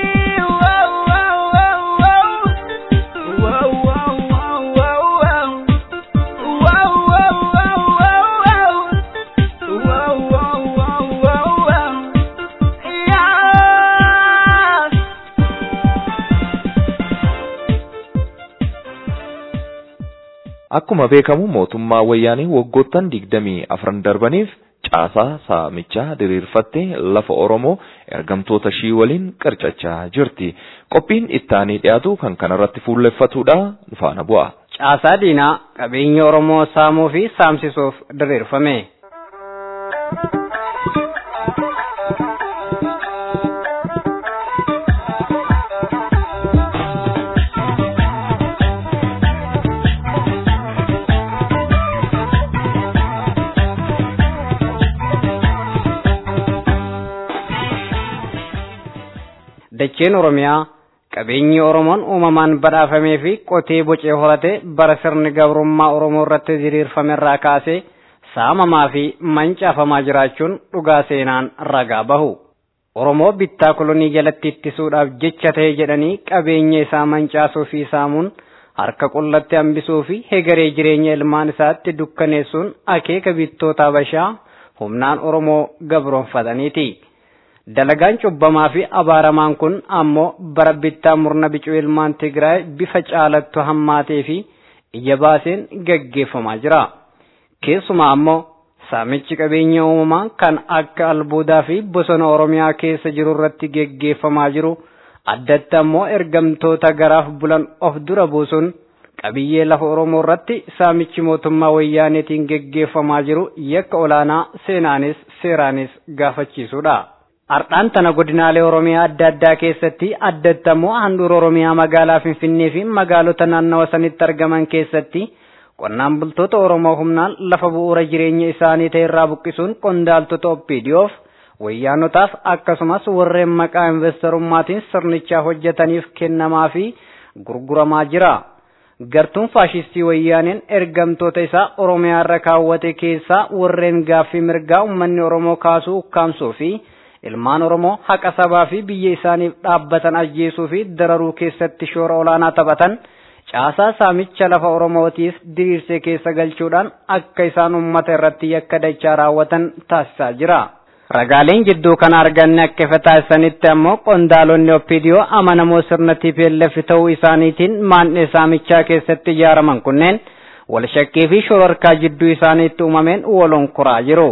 B: Akkuma beekamu mootummaa wayyaanii waggoottan digdamii afran darbaniif caasaa saamichaa diriirfattee lafa Oromoo ergamtoota shii waliin qircachaa jirti. Qophiin ittaanii dhiyaatu kan kanarratti fuulleffatudha nufaana bu'a.
C: Caasaa diinaa qabeenya Oromoo saamuu fi saamsisuuf diriirfame. Dacheen Oromiyaa qabeenyi Oromoon uumamaan badhaafamee fi qotee bocee horate bara sirni gabrummaa Oromoo irratti diriirfame irraa kaasee saamamaa fi mancaafamaa jiraachuun dhugaa seenaan ragaa bahu. Oromoo bittaa kolonii jalatti ittisuudhaaf jecha ta'e jedhanii qabeenya isaa mancaasuu fi saamuun harka qullatti hambisuu fi hegeree jireenya ilmaan isaatti dukkaneessuun akeeka bittoota Habashaa humnaan Oromoo gabroonfataniiti. Dalagaan cubbamaa fi abaaramaan kun ammoo bara bittaa murna bicuu ilmaan Tigraay bifa caalattu hammaatee fi ija baaseen gaggeeffamaa jira. Keessumaa ammoo saamichi qabeenya uumamaa kan akka albuudaa fi bosona Oromiyaa keessa jiru irratti gaggeeffamaa jiru addatti ammoo ergamtoota garaaf bulan of dura buusuun qabiyyee lafa Oromoo irratti saamichi mootummaa wayyaaneetiin gaggeeffamaa jiru yakka olaanaa seenaanis seeraanis gaafachiisudha. Ardhaan tana godinaalee Oromiyaa adda addaa keessatti addatti ammoo handhuura Oromiyaa magaalaa Finfinnee fi magaalota naannawa sanitti argaman keessatti qonnaan bultoota Oromoo humnaan lafa bu'uura jireenya isaanii ta'e irraa buqqisuun qondaaltota O P D Oof wayyaanotaaf akkasumas warreen maqaa investerummaatiin sirnichaa hojjetaniif kennamaa fi gurguramaa jira. Gartuun faashistii wayyaaneen ergamtoota isaa Oromiyaa irra kaawwate keessaa warreen gaaffii mirgaa uummanni Oromoo kaasuu ukkaamsuu fi ilmaan Oromoo haqa sabaa fi biyya isaaniif dhaabbatan ajjeesuu fi dararuu keessatti shoora olaanaa taphatan caasaa saamicha lafa Oromootiif diriirsee keessa galchuudhaan akka isaan uummata irratti yakka dachaa raawwatan taasisaa jira. Ragaaleen jidduu kana arganne akka ifa taasisanitti ammoo qondaalonni O P D O amanamoo sirna T P L F ta'uu isaaniitiin maandhee saamichaa keessatti ijaaraman kunneen wal shakkii fi shororkaa jidduu isaaniitti uumameen walonkoraa jiru.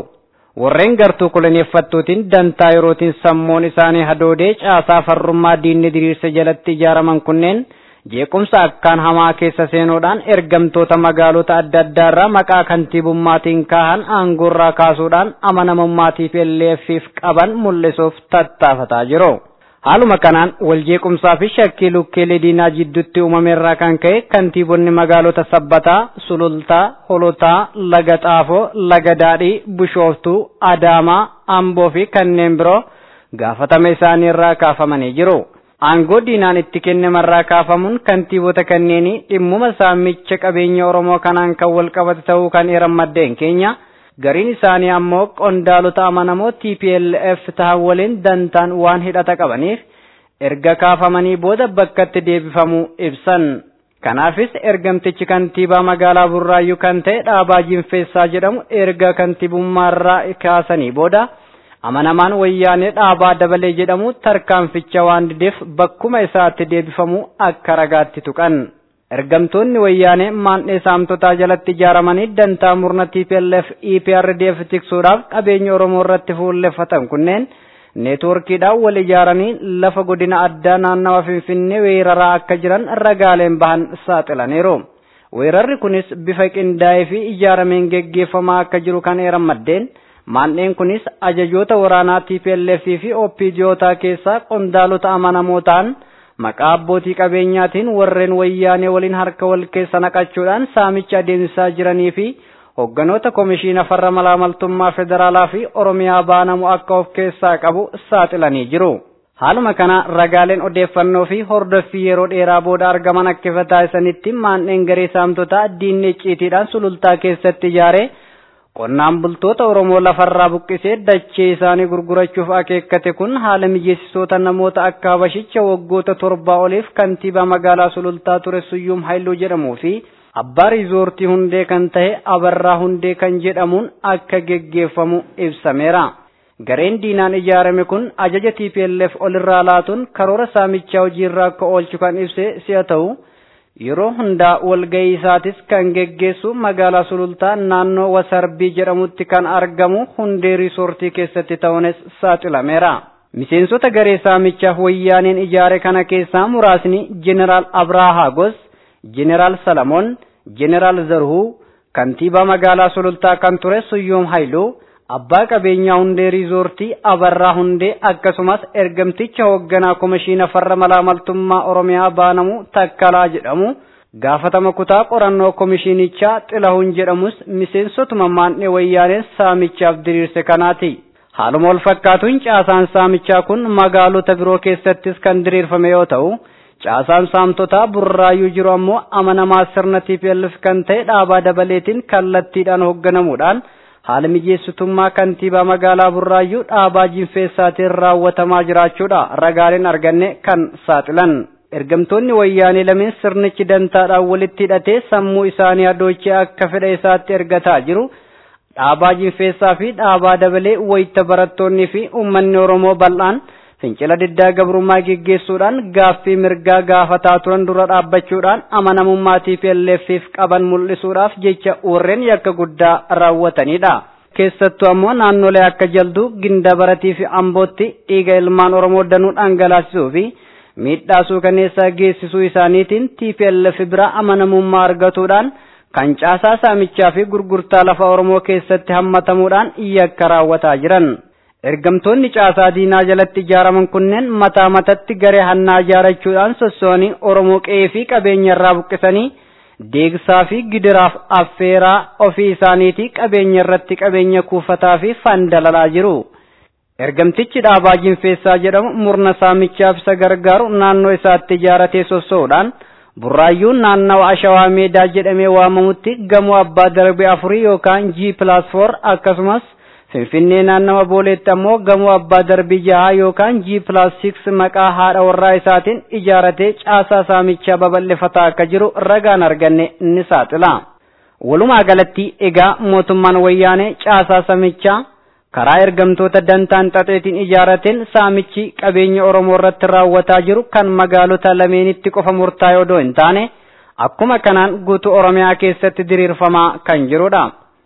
F: warreen gartuu koloneeffattuutiin dantaa yerootiin sammuun isaanii hadoodee caasaa farrummaa diinni diriirse jalatti ijaaraman kunneen jeequmsa akkaan hamaa keessa seenuudhaan ergamtoota magaalota adda addaa irraa maqaa kantiibummaatiin kaahan aangoorraa kaasuudhaan amanamummaa T P L F-iif qaban mul'isuuf tattaafataa jiru. Haaluma kanaan wal jeequmsaa fi shakkii lukkeelee diinaa jidduutti uumameerraa kan ka'e kantiibonni magaalota Sabbataa, Sulultaa, Holotaa, Laga Xaafoo, Laga Daadhii, Bushooftuu, Adaamaa, Amboo fi kanneen biroo gaafatama isaanii irraa kaafamanii jiru. Aangoo diinaan itti kennamarraa kaafamuun kantiibota kanneenii dhimmuma saamicha qabeenya Oromoo kanaan kan wal qabate ta'uu kan eeran maddeen keenya. Gariin isaanii ammoo qondaalota amanamoo T P L F ta'an waliin dantaan waan hidhata qabaniif erga kaafamanii booda bakkatti deebifamuu ibsan. Kanaafis ergamtichi kantiibaa magaalaa Burraayyuu kan ta'e Dhaabaa Jinfeessaa jedhamu erga kantiibummaarraa kaasanii booda amanamaan wayyaanee Dhaabaa Dabalee jedhamu tarkaanficha waan dideef bakkuma isaatti deebifamuu akka ragaatti tuqan. Ergamtoonni wayyaanee maandhee saamtotaa jalatti ijaaramanii dantaa murna T P L F E P R D F tiksuudhaaf qabeenya Oromoo irratti fuulleffatan kunneen neetwoorkiidhaan wal ijaaranii lafa godina addaa naannawa Finfinnee weeraraa akka jiran ragaaleen bahan saaxilaniiru. Weerarri kunis bifa qindaa'ee fi ijaarameen geggeeffamaa akka jiru kan eeran maddeen maandheen kunis ajajoota waraanaa T P L F fi O P D O'taa keessaa qondaalota amanamoo ta'an maqaa abbootii qabeenyaatiin warreen wayyaanee waliin harka wal keessa naqachuudhaan saamicha adeemsisaa jiranii fi hogganoota komishiina farra malaamaltummaa federaalaa fi Oromiyaa baanamu akka of keessaa qabu saaxilanii jiru. Haaluma kana ragaaleen odeeffannoo fi hordoffii yeroo dheeraa booda argaman akka ifa taasisanitti maandheen garee saamtotaa diinni icciitiidhaan sulultaa keessatti ijaaree qonnaan bultoota Oromoo lafarraa buqqisee dachee isaanii gurgurachuuf akeekkate kun haala mijeessitoota namoota akka Habashicha waggoota torbaa oliif kantiibaa magaalaa Sulultaa ture Suyyum Haayiluu jedhamuu fi abbaa riizoortii hundee kan ta'e Abarraa Hundee kan jedhamuun akka geggeeffamu ibsameera. Gareen diinaan ijaarame kun ajaja T P L F olirraa laatuun karoora saamichaa hojiirra akka oolchu kan ibse si'a ta'u yeroo hundaa walgahii isaatis kan geggeessu magaalaa Sulultaa naannoo Wasarbii jedhamutti kan argamu Hundee riisortii keessatti ta'uunis saaxilameera. Miseensota garee saamichaa wayyaaneen ijaare kana keessaa muraasni Jeneraal Abrahaa Gos, Jeneraal Salamoon, Jeneraal Zarhuu, kantiibaa magaalaa Sulultaa kan ture Suyyum Haayiluu, abbaa qabeenyaa Hundee riisortii Abarraa Hundee akkasumas ergamticha hoogganaa komishiina farra malaamaltummaa Oromiyaa baanamu Takkalaa jedhamu gaafatama kutaa qorannoo komishiinichaa Xilahuun jedhamus miseensotuma maandhee wayyaaneen saamichaaf diriirse kanaati. Haaluma wal fakkaatuun caasaan saamichaa kun magaalota biroo keessattis kan diriirfame yoo ta'u caasaan saamtotaa Burraayyuu jiru ammoo amanamaa sirna T P L F kan ta'e Dhaabaa Dabaleetiin kallattiidhaan hoogganamuudhaan haala mijeessitummaa kantiibaa magaalaa Burraayyuu Dhaabaa Jinfeessaatiin raawwatamaa jiraachuudha ragaaleen arganne kan saaxilan. Ergamtoonni wayyaanee lameen sirnichi dantaadhaan walitti hidhatee sammuu isaanii adoochee akka fedha isaatti ergataa jiru. Dhaabaa Jinfeessaa fi Dhaabaa Dabalee wayita barattoonnii fi uummanni Oromoo bal'aan fincila diddaa gabrummaa geggeessuudhaan gaaffii mirgaa gaafataa turan dura dhaabbachuudhaan amanamummaa T P L F-iif qaban mul'isuudhaaf jecha warreen yakka guddaa raawwatanidha. Keessattuu ammoo naannolee akka Jalduu, Gindabaratii fi Ambootti dhiiga ilmaan Oromoo danuu dhangalaasisuu fi miidhaa suukaneessaa geessisuu isaaniitiin T P L F bira amanamummaa argatuudhaan kan caasaa saamichaa fi gurgurtaa lafa Oromoo keessatti hammatamuudhaan yakka raawwataa jiran. Ergamtoonni caasaa diinaa jalatti ijaaraman kunneen mataa matatti garee hannaa ijaarachuudhaan sossoonii Oromoo qe'ee fi qabeenya irraa buqqisanii deegsaa fi gidiraaf affeeraa ofii isaaniitii qabeenya irratti qabeenya kuufataa fi fandalalaa jiru. Ergamtichi Dhaabaa Jinfeessaa jedhamu murna saamichaaf isa gargaaru naannoo isaatti ijaaratee sossoo'uudhaan Burraayyuun naannawa Ashawaa Meedaa jedhamee waamamutti gamoo abbaa darbii afurii yookaan G plus four akkasumas Finfinnee naannawa Booleetti ammoo gamoo abbaa darbii jaha yookaan G plus six maqaa haadha warraa isaatiin ijaaratee caasaa saamichaa babal'ifataa akka jiru ragaan arganne ni saaxila. Walumaa galatti egaa mootummaan wayyaanee caasaa saamichaa karaa ergamtoota dantaan xaxeetiin ijaarateen saamichi qabeenya Oromoo irratti raawwataa jiru kan magaalota lameenitti qofa murtaa'e odoo hin taane akkuma kanaan guutuu Oromiyaa keessatti diriirfamaa kan jirudha.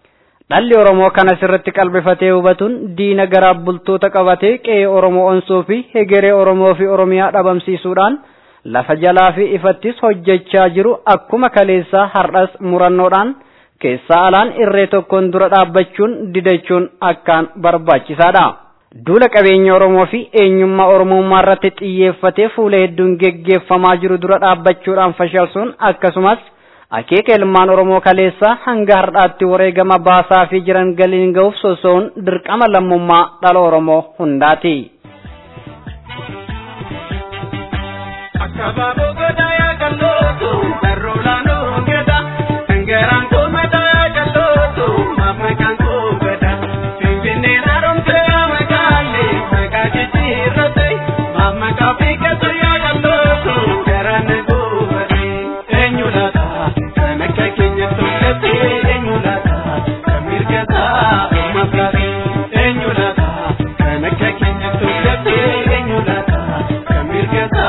F: Dhalli Oromoo kana sirriitti qalbifatee hubatuun diina garaa bultoota qabatee qe'ee Oromoo onsuu fi hegeree Oromoo fi Oromiyaa dhabamsiisuudhaan lafa jalaa fi ifattis hojjechaa jiru akkuma kaleessaa har'as murannoodhaan keessaa alaan irree tokkoon dura dhaabbachuun didachuun akkaan barbaachisaadha. Duula qabeenya Oromoo fi eenyummaa Oromummaa irratti xiyyeeffatee fuula hedduun geggeeffamaa jiru dura dhaabbachuudhaan fashalsuun akkasumas akeeka ilmaan Oromoo kaleessaa hanga har'aatti wareegama baasaa fi jiran galiin ga'uuf soso'uun dirqama lammummaa dhala Oromoo hundaati.
E: Akababo goda ya kalloto, darolano geda, tengeran ko mata ya kalloto, mama kan ko geda, pimpine narom te amagale, magaji rote, mama ka pika to ya kalloto, garan ko bari, enyulata, kanaka kenya to kete, enyulata, kamir kata, umabari, enyulata, kanaka kenya to kete, enyulata, kamir kata.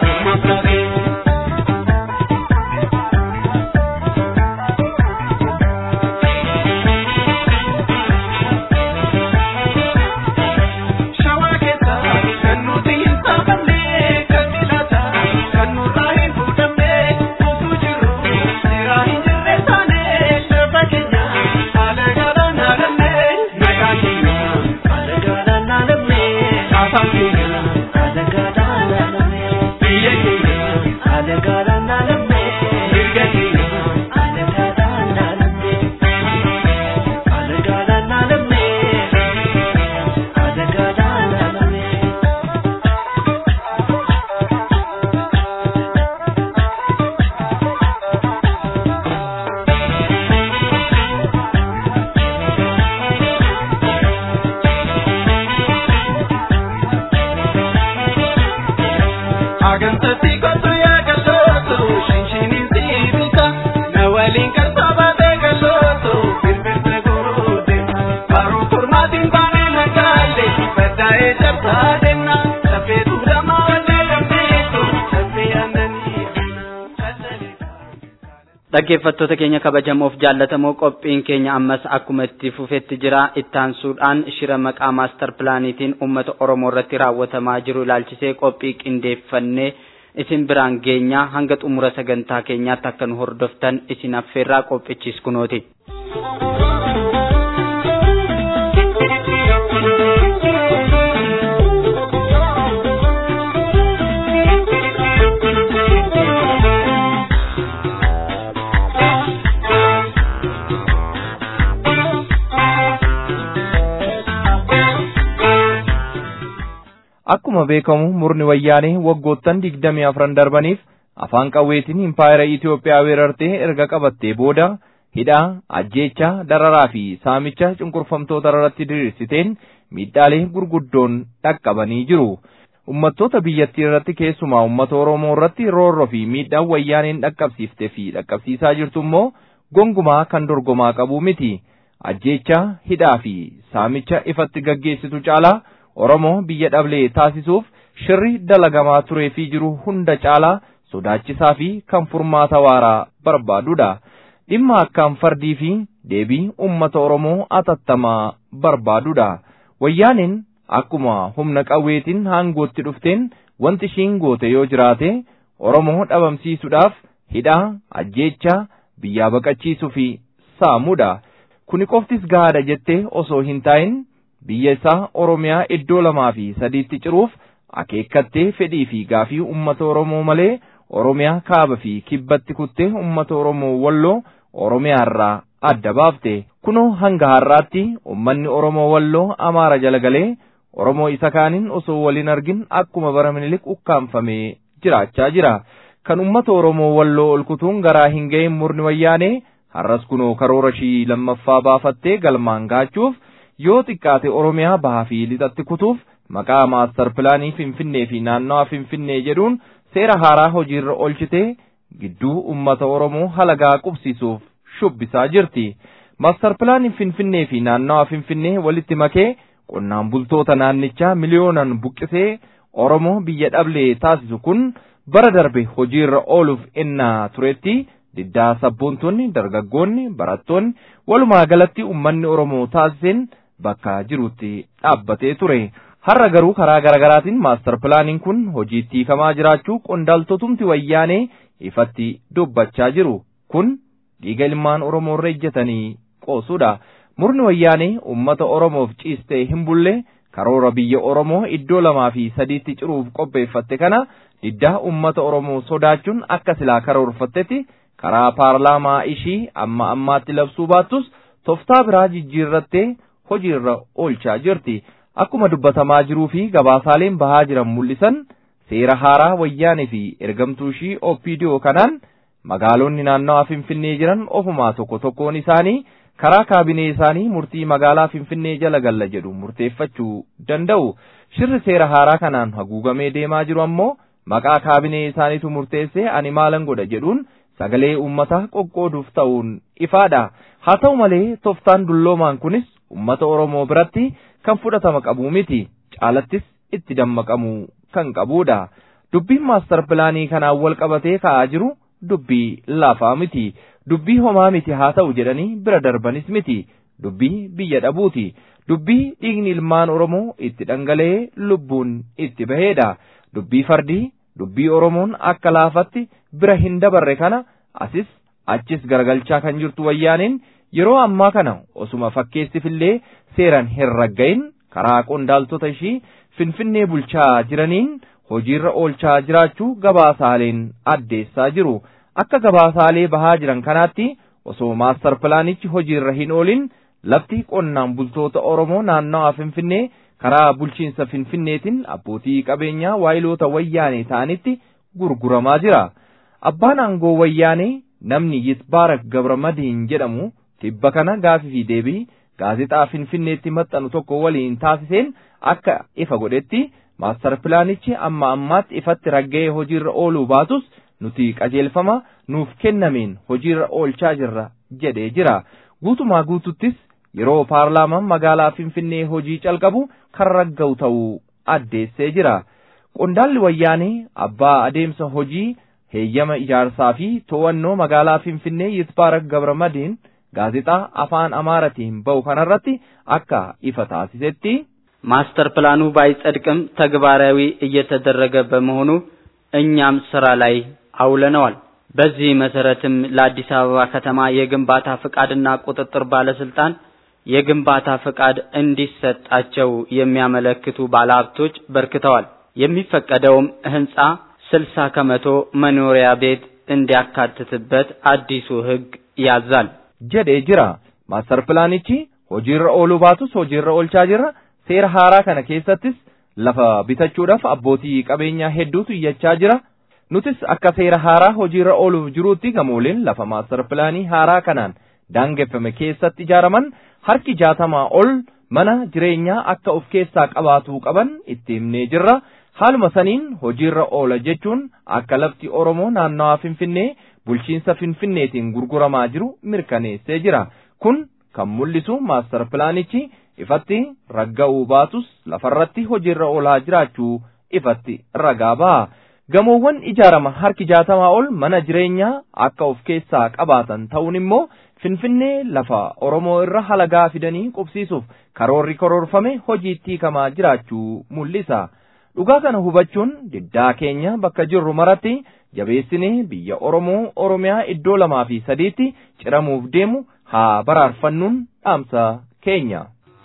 C: Dhaggeeffattoota keenya kabajamoof jaallatamoo qophiin keenya ammas akkuma itti fufetti jira ittaansuudhaan shira maqaa maastar pilaaniitiin uummata Oromoo irratti raawwatamaa jiru ilaalchisee qophii qindeeffannee isin biraan geenya hanga xumura sagantaa keenyaatti akka nu hordoftan isin affeerraa qophichis kunooti.
B: Akkuma beekamu murni wayyaanee waggoottan digdamii afran darbaniif afaan qawweetiin impaayera Itoophiyaa weerartee erga qabattee booda hidhaa, ajjeechaa, dararaa fi saamicha cunqurfamtoota irratti diriirsiteen miidhaalee gurguddoon dhaqqabanii jiru. Uummattoota biyyattii irratti keessumaa uummata Oromoo irratti roorroo fi miidhaan wayyaaneen dhaqqabsiiftee fi dhaqqabsiisaa jirtu immoo gongumaa kan dorgomaa qabu miti. Ajjeechaa, hidhaa fi saamicha ifatti gaggeessitu caalaa Oromoo biyya dhablee taasisuuf shirri dalagamaa turee fi jiru hunda caalaa sodaachisaa fi kan furmaata waaraa barbaadudha. Dhimma akkaan fardii fi deebii uummata Oromoo atattamaa barbaadudha. Wayyaaneen akkuma humna qawweetiin haangootti dhufteen wanti ishiin goote yoo jiraate Oromoo dhabamsiisuudhaaf hidhaa, ajjeechaa, biyyaa baqachiisuu fi saamuudha. Kuni qoftis gahaadha jettee osoo hin taa'in biyya isaa Oromiyaa iddoo lamaa fi sadiitti ciruuf akeekkattee fedhii fi gaafii uummata Oromoo malee Oromiyaa kaaba fi kibbatti kuttee uummata Oromoo walloo Oromiyaa irraa adda baafte. Kunoo hanga har'aatti uummanni Oromoo walloo Amaara jala galee Oromoo isa kaaniin osoo waliin argin akkuma bara Minilik ukkaanfamee jiraachaa jira. Kan uummata Oromoo walloo ol kutuun garaa hin ga'in murni wayyaanee har'as kunoo karoora ishii lammaffaa baafattee galmaan gaachuuf yoo xiqqaate Oromiyaa bahaa fi lixatti kutuuf maqaa maastar pilaanii Finfinnee fi naannawaa Finfinnee jedhuun seera haaraa hojiirra oolchitee gidduu uummata Oromoo halagaa qubsiisuuf shubbisaa jirti. Maastar pilaaniin Finfinnee fi naannawaa Finfinnee walitti makee qonnaan bultoota naannichaa miliyoonan buqqisee Oromoo biyya dhablee taasisu kun bara darbe hojiirra ooluuf ennaa turetti diddaa sabboontoonni, dargaggoonni, barattoonni walumaa galatti uummanni Oromoo taasiseen bakka jirutti dhaabbatee ture. Har'a garuu karaa garaagaraatiin maastar pilaaniin kun hojiitti hiikamaa jiraachuu qondaaltotumti wayyaanee ifatti dubbachaa jiru. Kun dhiiga ilmaan Oromoo irra ejjetanii qoosuudha. Murni wayyaanee uummata Oromoof ciistee hin bulle karoora biyya Oromoo iddoo lamaa fi sadiitti ciruuf qopheeffatte kana diddaa uummata Oromoo sodaachuun akka silaa karoorfattetti karaa paarlaamaa ishii amma ammaatti labsuu baattus toftaa biraa jijjiirrattee hojiirra oolchaa jirti. Akkuma dubbatamaa jiruu fi gabaasaaleen bahaa jiran mul'isan seera haaraa wayyaanee fi ergamtuu ishii O P D O kanaan magaalonni naannawaa Finfinnee jiran ofumaa tokko tokkoon isaanii karaa kaabinee isaanii murtii magaalaa Finfinnee jala galla jedhu murteeffachuu danda'u. Shirri seera haaraa kanaan haguugamee deemaa jiru ammoo maqaa kaabinee isaaniitu murteessee ani maalan godha jedhuun sagalee uummataa qoqqooduuf ta'uun ifaadha. Haa ta'u malee toftaan dulloomaan kunis uummata Oromoo biratti kan fudhatama qabu miti. Caalattis itti dammaqamuu kan qabudha. Dubbiin maastar pilaanii kanaan wal qabatee ka'aa jiru dubbii laafaa miti. Dubbii homaa miti haa ta'u jedhanii bira darbanis miti. Dubbii biyya dhabuuti. Dubbii dhiigni ilmaan Oromoo itti dhangala'ee lubbuun itti baheedha. Dubbii fardii, dubbii Oromoon akka laafatti bira hin dabarre kana asis achis garagalchaa kan jirtu wayyaaniin yeroo ammaa kana osuma fakkeessifillee seeran hin raggayin karaa qondaaltota ishii Finfinnee bulchaa jiraniin hojiirra oolchaa jiraachuu gabaasaaleen addeessaa jiru. Akka gabaasaalee bahaa jiran kanaatti osoo maastar pilaanichi hojiirra hin oolin lafti qonnaan bultoota Oromoo naannawaa Finfinnee karaa bulchiinsa Finfinneetiin abbootii qabeenyaa waayiloota wayyaanee ta'anitti gurguramaa jira. Abbaan aangoo wayyaanee namni Yitbaarak Gabramadiin jedhamu tibba kana gaafii fi deebii gaazexaa Finfinneetti maxxanu tokko waliin taasiseen akka ifa godhetti maastar pilaanichi amma ammaatti ifatti ragga'ee hojiirra ooluu baatus nuti qajeelfama nuuf kennameen hojiirra oolchaa jirra jedhee jira. Guutumaa guututtis yeroo paarlaamaan magaalaa Finfinnee hojii calqabu kan ragga'u ta'uu addeessee jira. Qondaalli wayyaanee abbaa adeemsa hojii heeyyama ijaarsaa fi to'annoo magaalaa Finfinnee Yitbaarak Gabramadiin gaazexaa afaan Amaaratiin ba'u kanarratti akka ifa taasisetti
C: ማስተር ፕላኑ ባይጸድቅም ተግባራዊ እየተደረገ በመሆኑ እኛም ስራ ላይ አውለነዋል። በዚህ መሰረትም ለአዲስ አበባ ከተማ የግንባታ ፍቃድና ቁጥጥር ባለስልጣን የግንባታ ፍቃድ እንዲሰጣቸው የሚያመለክቱ ባለሀብቶች በርክተዋል። የሚፈቀደውም ህንጻ ስልሳ ከመቶ መኖሪያ ቤት እንዲያካትትበት አዲሱ ህግ ያዛል።
B: ጀዴ ጅራ ማስተር ፕላኒቺ hojiirra ooluu baatus hojiirra oolchaa jirra. Seera haaraa kana keessattis lafa bitachuudhaaf abbootii qabeenyaa hedduutu iyyachaa jira. Nutis akka seera haaraa hojiirra ooluuf jiruutti gamooleen lafa maastar pilaanii haaraa kanaan daangeffame keessatti ijaaraman harki jaatamaa ol mana jireenyaa akka of keessaa qabaatuu qaban itti himnee jirra. Haaluma saniin hojiirra oola jechuun akka lafti Oromoo naannawaa Finfinnee bulchiinsa Finfinneetiin gurguramaa jiru mirkaneessee jira. Kun kan mul'isu maastar pilaanichi ifatti ragga'uu baatus lafarratti hojiirra oolaa jiraachuu ifatti ragaa ba'a. Gamoowwan ijaaraman harki jaatamaa ol mana jireenyaa akka of keessaa qabaatan ta'uun immoo Finfinnee lafa Oromoo irra halagaa fidanii qubsiisuuf karoorri karoorfame hojiitti hiikamaa jiraachuu mul'isa. Dhugaa kana hubachuun diddaa keenya bakka jirru maratti jabeessinee biyya Oromoo Oromiyaa iddoo lamaa fi sadiitti ciramuuf deemu haa baraarfannuun dhaamsa keenya.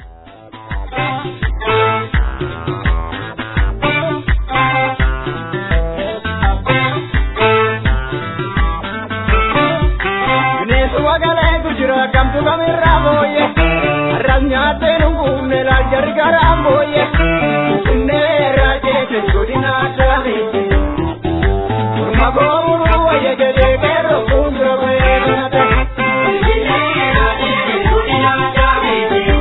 E: Kamtu kamera boye, aranya tenungu nela jarigara boye, nera jete jodina chale, mago boye jede kero kundro boye nate, nera jete jodina chale,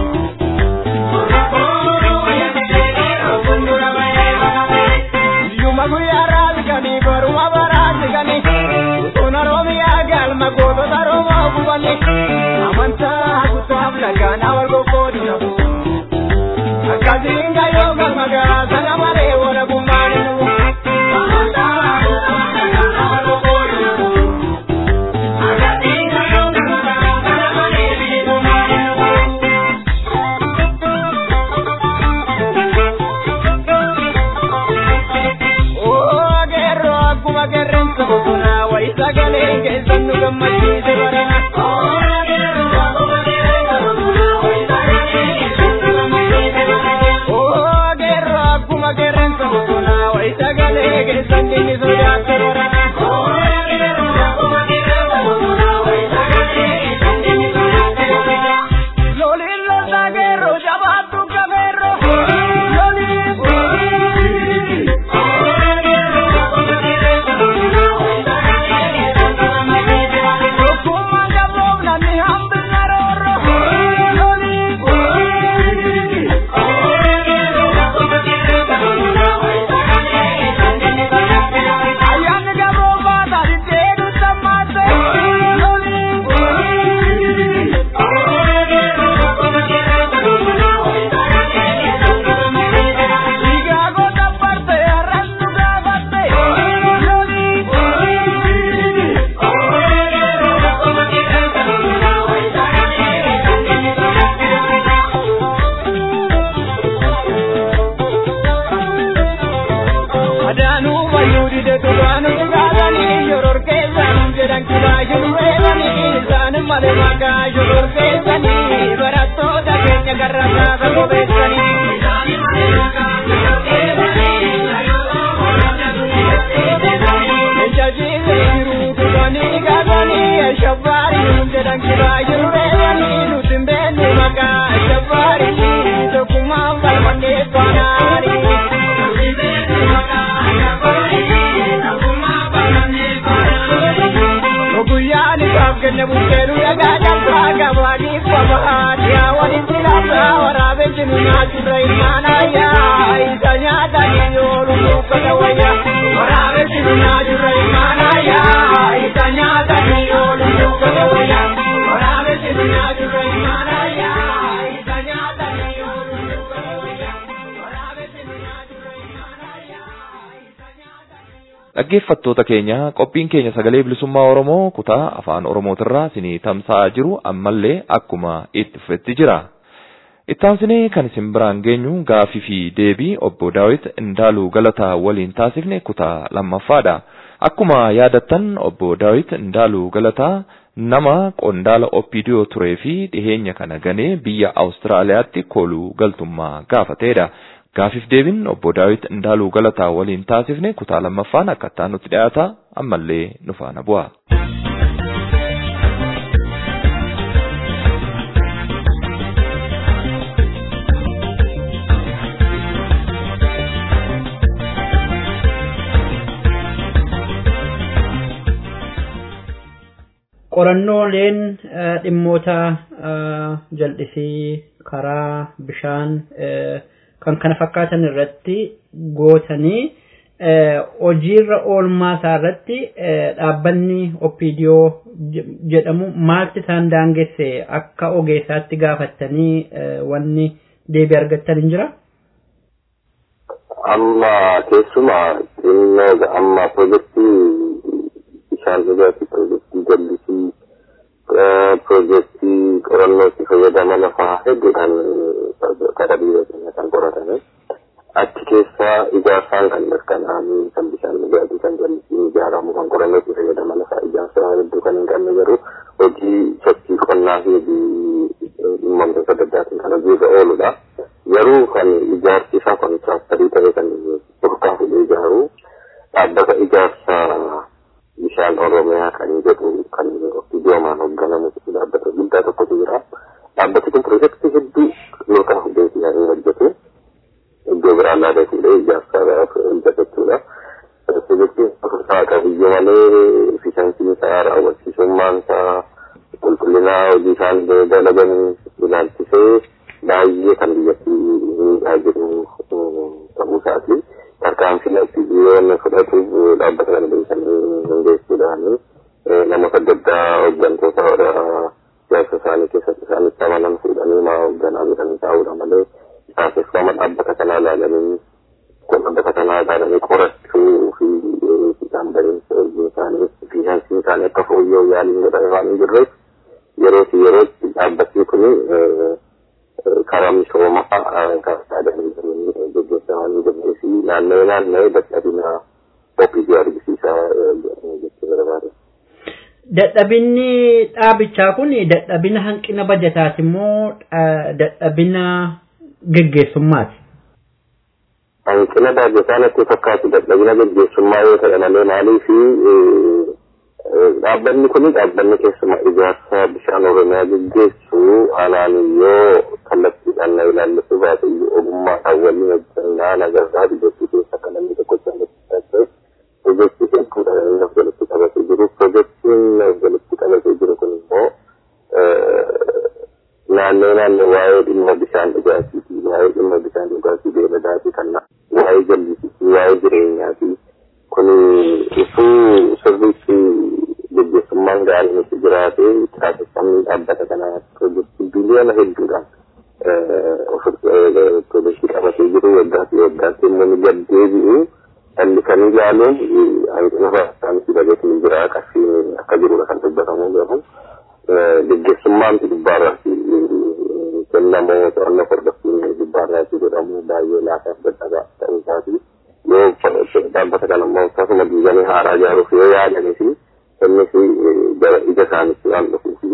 E: mago boye jede kero kundro boye nate, yuma guyara gani baruma barasi gani, onaromi agal mago daro mago bani. Amanta kutab lagana wargo kodina akazinga yoga maga sanamare wala gumanu amanta kutab lagana wargo kodina ya wani tilasa warabe jinna Sulaimana ya isanya daniyo luka dawaya warabe jinna Sulaimana ya isanya daniyo luka dawaya warabe jinna Sulaimana ya isanya daniyo luka dawaya warabe jinna Sulaimana ya isanya daniyo.
B: Dhaggeeffattoota keenya qophiin keenya sagalee bilisummaa Oromoo kutaa afaan Oromootirraa isinii tamsa'aa jiru ammallee akkuma itti fufetti jira. Ittaansinee kan isin biraan geenyu gaafii fi deebii obbo Daawit Indaaluu Galataa waliin taasifne kutaa lammaffaadha. Akkuma yaadattan obbo Daawit Indaaluu Galataa nama qondaala Opiidiyoo turee fi dhiheenya kana ganee biyya Awustiraaliyaatti kooluu galtummaa gaafateedha. Gaafiif deebiin obbo Daawit Indaaluu Galataa waliin taasifne kutaa lammaffaan akkattaa nutti dhiyaata ammallee nu faana bu'a.
F: qorannooleen dhimmoota jal'isii karaa bishaan kan kana fakkaatan irratti gootanii hojiirra oolmaa isaa irratti dhaabbanni Opiidiyoo jedhamu maalti isaan daangesse akka ogeessaatti gaafattanii wanni deebii argattan hin jira?
G: Amma keessumaa xinnoo amma projektii bishaan dhugaatii projektii jallisii projektii qorannootti fayyadama lafaa hedduudhaan karaa biyya keenya kan qoratame achi keessa ijaarsaan kan mirkanaa'anii kan bishaan dhugaatii kan jallisii ijaaramu kan qorannootti fayyadama lafaa ijaarsaa hedduu kan hin qabne garuu hojii sochii qonnaa fi dhimmoota adda addaatiin kan hojiirra ooludha. Garuu kan ijaarsi isaa kontiraaktarii ta'e kan burqaa fuudhee ijaaru dhaabbata ijaarsa bishaan Oromiyaa kan jedhu kan Opidiyoomaan hoogganamu dhaabbata guddaa tokkotu jira. Dhaabbati kun piroojeektii hedduu burqaa fuudhee ijaaree hojjetu. Iddoo biraan laadaa fuudhee ijaarsaadhaaf hojjechuudha. Piroojeektiin ofirraa qabiyyee malee efficiensiin isaa raawwachiisummaan isaa qulqullina hojii isaan dalagan ilaalchisee baay'ee kan biyyatti miidhaa jiru ta'uu isaati. Tarkaanfii Oppidiyoon fudhatuuf dhaabbata kana beeksanii hundeessuudhaan namoota adda addaa hooggantoota siyaasa isaanii keessatti isaanitti amanan fuudhanii maa hoogganaa jedhanii taa'uudha malee taasifama dhaabbata kanaa ilaalanii dhaabbata kanaa ilaalanii qorachuu fi isaan bareessa hojii isaanii fiinsii isaanii akka fooyya'u yaaliin godhame waan hin jirreef yeroo fi yerootti dhaabbatni kun karaa misoomaa kan taadanii jiranii gaggeessamanii jiranii fi naannoo naannoo dadhabina Opidiyoo argisiisaa jechuu barbaade.
F: Dadhabinni dhaabichaa kun dadhabina hanqina bajataati moo dadhabina gaggeessummaati?
G: Hanqina bajataa natti fakkaatu dadhabina gaggeessummaa yoo ta'e malee maaliif dhaabbanni kun dhaabbanni keessumaa ijaarsa bishaan Oromiyaa gaggeessu anaan yoo kallattiidhaan na ilaallatu baate ogummaa hawwanni hojjannaan agarraa biyyattii keessa akka namni tokko jaallattu taasise projektii hedduudhaan inni of jalatti qabatee jiru. Projektiin of jalatti qabatee jiru kun immoo naannoo naannoo waa'ee dhimma bishaan dhugaatiiti, waa'ee dhimma bishaan dhugaatii beeladaati kan waa'ee jallisiitii, waa'ee jireenyaati. Kun ifuu sirriitti gaggeessummaan gaariin itti jiraatee taasifamni dhaabbata kanaa projektii biliyoona hedduudhaan projektii qabatee jiru waggaatti waggaatti immoo ni gaddeebi'u dhalli kan ilaaluun hanqina isaanitti bajeetiin jira qarshii akka jirudha kan dubbatamu garuu gaggeessummaan dubbaarraatti kennamoo to'annoo hordoffiin dubbaarraatti jedhamu baay'ee laafaaf dadhabaa ta'uu isaati. Yoo dhaabbata kana immoo akkasuma diiganii haaraa ijaaruuf yoo yaadanii fi innis gara ija isaanitti waan dhufuu fi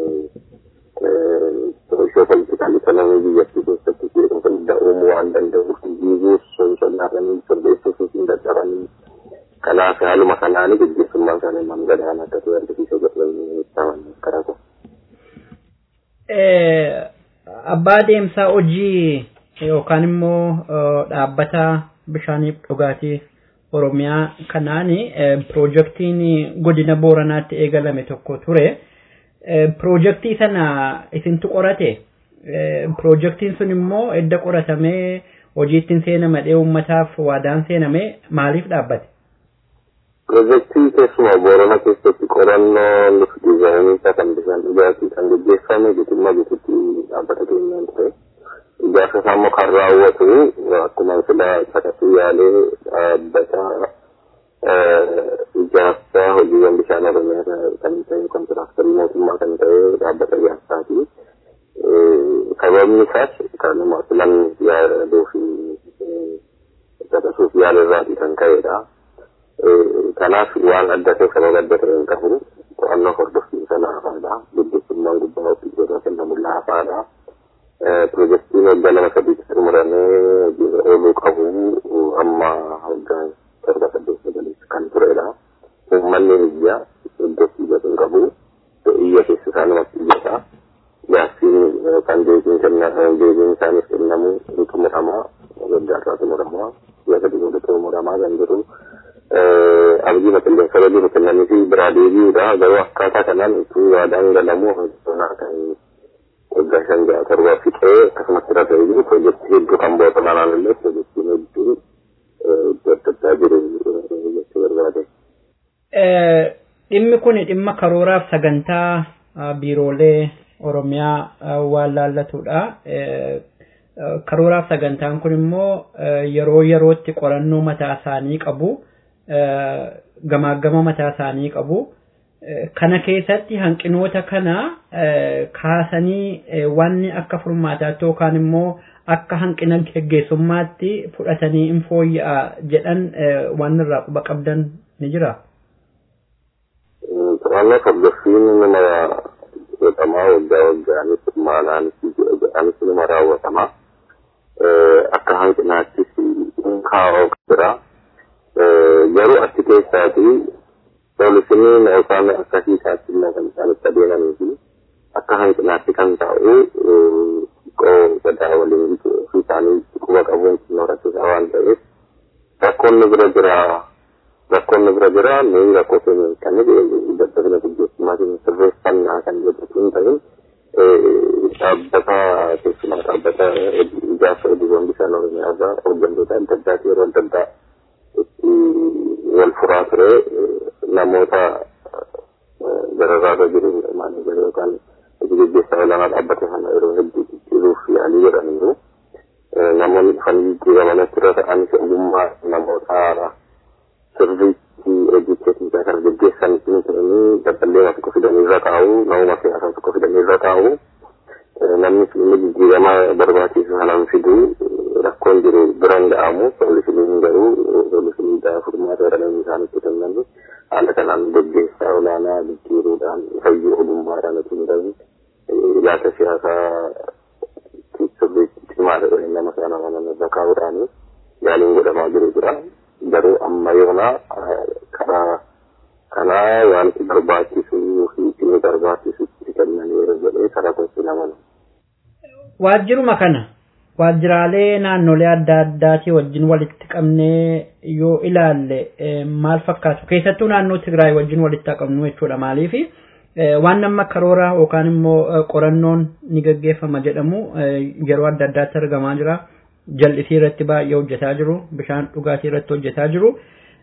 G: ishoo politikaalii kanamuu biyyattii keessatti beekumsa guddaa uumuu waan danda'uuf diiguus sonsollaafanii sirbeessuuf hin dadhabanii kanaaf haaluma kanaanii gaggeessummaan isaanii immoo gadaanaa akka ta'e argisiisee godhanii ta'an karaa kun.
F: Abbaa deemsaa hojii yookaan immoo dhaabbata bishaaniif dhugaatii Oromiyaa kanaani piroojeektiin godina Booranaatti eegalame tokko ture. Piroojeektii sana isintu qorate piroojeektiin sun immoo edda qoratamee hojiittiin seenamee uummataaf waadaan seenamee maaliif dhaabbate?
G: Piroojeektii keessumaa Boorana keessatti qorannoo nuti diizaayinii isaa kan bishaan dhugaatii kan gaggeeffame guutummaa guutuutti dhaabbata keenyaan ture. Ijaarsa isaa immoo kan raawwatu akkuma silaa sakasii yaalee dhaabbata ijaarsa hojiiwwan bishaan oromiyaa kan ta'e kontiraaktarii mootummaa kan ta'e dhaabbata ijaarsaati. Sababni isaas kanuma filan yaaduu fi sakasuuf yaalirraatii kan ka'edha. Kanaaf waan adda ta'e sababa adda ta'e hin qabu qo'annoo hordofsiisa laafaadha. Guddisummaan gubbaa ofii yeroo kennamu laafaadha. Piroojeektiin waggaa lama sadiitti xumuramee ooluu qabu amma waggaa torba saddeet sagaliitti kan turedha. Uummanni biyya iddoo iyyatu hin qabu. Iyya keessa isaa namatti iyyata. Gaaffiin kan deebiin kennamu deebiin isaaniif kennamu ni xumurama. Waggaa irraa xumurama. Guyyaa sadii booda xumuramaa kan jiru. Abdii qilleensa waliin kennanii fi biraa deebi'uudha. Garuu akkaataa kanaan utuu waadaan galamu hojjetonaa kan waggaa shan ja'a torba fixee akkasumas irra ta'ee jiru piroojeektii hedduu kan bootanaan illee piroojeektiin hedduu iddoo adda addaa jiru jechuu barbaade.
F: Dhimmi kun dhimma karooraaf sagantaa biiroolee Oromiyaa waan laallatudha. Karooraaf sagantaan kun immoo yeroo yerootti qorannoo mataa isaanii qabu. Gamaagama mataa isaanii qabu. Kana keessatti hanqinoota kana kaasanii wanni akka furmaataatti yookaan immoo akka hanqina geggeessummaatti fudhatanii hin fooyya'a jedhan waan irraa quba qabdan ni jira.
G: Qorannoo hordoffiin nama godhamaa waggaa waggaanis maalaanis jedhanis nama raawwatama. Akka hanqinaattis hin kaa'oo jira. Garuu achi keessaatii Solusiin yookaan akkasii isaatti kan isaan itti adeemanii fi akka hanqinaatti kan ta'u xiqqoo gadaa waliin fi isaanii quba qabuun xinnoo rakkisaa waan ta'eef rakkoonni bira jira rakkoonni bira jira nuyi rakkoo keenya kan dadhabina gaggeessumaatiin sirreeffannaa kan jedhu hin ta'in dhaabbata keessumaa dhaabbata ijaarsa hojiiwwan bishaan oromiyaa irraa hooggantoota adda addaati yeroo adda addaa wal furaa ture namoota gararraarra jiru maanaajara yookaan hojii gaggeessaa olaanaa dhaabbata sana yeroo hedduu jijjiiruuf yaalii jedhaniiru. Namoonni dhufan jijjiiraman achirra ta'anis ogummaa namoota sirriitti hojii teeknikaa kana gaggeessan ittiin ta'anii dabballee tokko fidanii irra taa'u namuma siyaasaa tokko fidanii irra taa'u. Namni inni jijjiirama barbaachisu kanaan fidu rakkoon jiru biraan ga'amu soolisiniin garuu soolisiniidhaa furmaata jedhamanii isaanitti kennamu. Haala kanaan gaggeessaa olaanaa jijjiiruudhaan fayyuu ogummaadhaan otoo hin ta'in ilaalcha siyaasaa sirriitti cimaa ta'e nama sana mana irra kaa'uudhaan yaaliin godhamaa jiru jira. Garuu amma yoona karaa kanaa wanti barbaachisuu fi ittiin barbaachisutti kennanii yeroo jedhee karaa tokko naman.
F: Waajjiruma kana waajjiraalee naannolee adda addaatii wajjin walitti qabnee yoo ilaalle maal fakkaatu keessattuu naannoo Tigraay wajjin walitti qabnu jechuudha maaliif waan nama karoora yookaan immoo qorannoon ni gaggeeffama jedhamu yeroo adda addaatti argamaa jira jal'isii irratti baay'ee hojjetaa jiru bishaan dhugaatii irratti hojjetaa jiru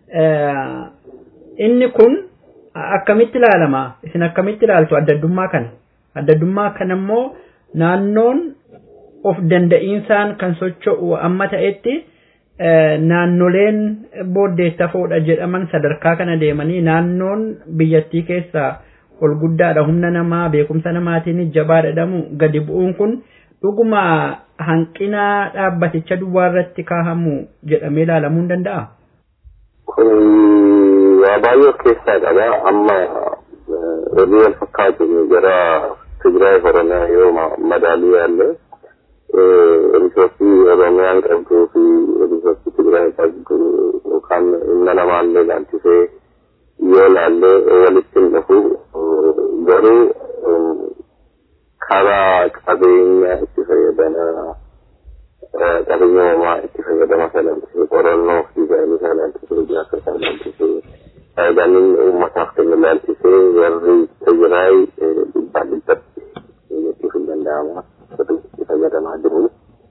F: inni kun akkamitti ilaalama isin akkamitti ilaaltu addaddummaa kana addaddummaa kana immoo naannoon of danda'iinsaan kan socho'u amma ta'etti naannoleen booddeettafoodha jedhaman sadarkaa kana deemanii naannoon biyyattii keessaa ol guddaadha humna namaa beekumsa namaatiin jabaa jedhamu gadi bu'uun kun dhuguma hanqina dhaabbaticha duwwaa irratti kaahamu jedhamee ilaalamuu hin danda'a.
G: Waa baay'ee of keessaa qaba amma hojii wal fakkaatu gara Tigraay Oromiyaa yoo madaalii yaalle riisorsii Oromiyaan qabduu fi riisorsii Tigraay qabdu yookaan humna namaallee ilaalchisee yoo laallee walitti hin dhufu garuu karaa qabeenya itti fayyadama qabeenya uumamaa itti fayyadama sana qorannoo fi diizaayinii sana ilaalchisee ijaarsa sana ilaalchisee faayidaan uummataaf kennu ilaalchisee warri Tigraay dhibbaa dhibbatti jechuuf hin danda'ama itti fayyadamaa jiru.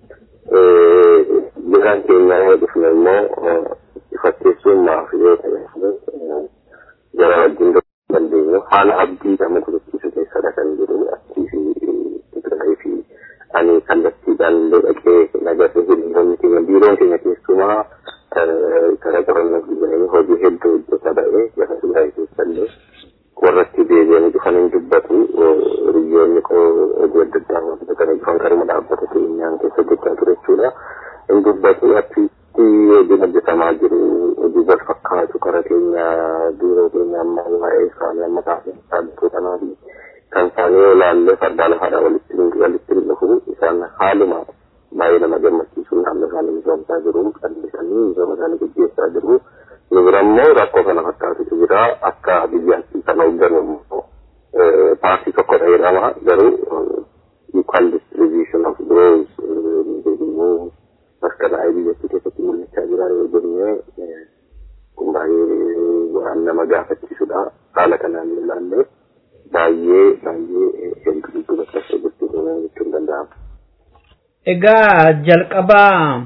G: Biraan keenya yoo dhufne immoo fakkeessummaaf yoo ta'e gara wajjin dandeenyu haala abdii nama guddisu keessadha kan jiru achii fi Tigraay fi ani kallattiidhaan illee dhaqee nagarree hiriironni keenya biiroon keenya keessumaa karaa qorannoo guddinanii hojii hedduu hojjeta ba'ee lafa Tigraay keessallee warratti deebi'anii dhufan hin dubbatu hiriyoonni hojii adda addaa wantoota kana dhufan karuma dhaabbata keenyaan keessa hojjechaa ture jechuudha. Hin dubbatu achitti hojii hojjetamaa jiru hojii wal fakkaatu karaa keenya biiroo keenya amma waa'ee isaanii amma taasisan dhaabbatu kanaa fi kan isaanii olaallee fardaa lafaadhaa walitti walitti dhufu isaan haaluma baay'ee nama gammachiisu naannoo isaanii misoomsaa jiru qal'isanii misooma isaanii gaggeessaa jiru. Nubirammoo rakkoo kana fakkaatutu jira akka biyyaatti kan hoogganu immoo paartii tokko ta'edhama garuu equal distribution of growth immoo maskalaa'ee biyyattii keessatti mul'achaa jira yoo jennee kun baay'ee waan nama gaafachiisudha. Haala kanaan ilaallee baay'ee baay'ee hedduu dubbachaa jirtu jechuun danda'ama.
F: Egaa jalqabaa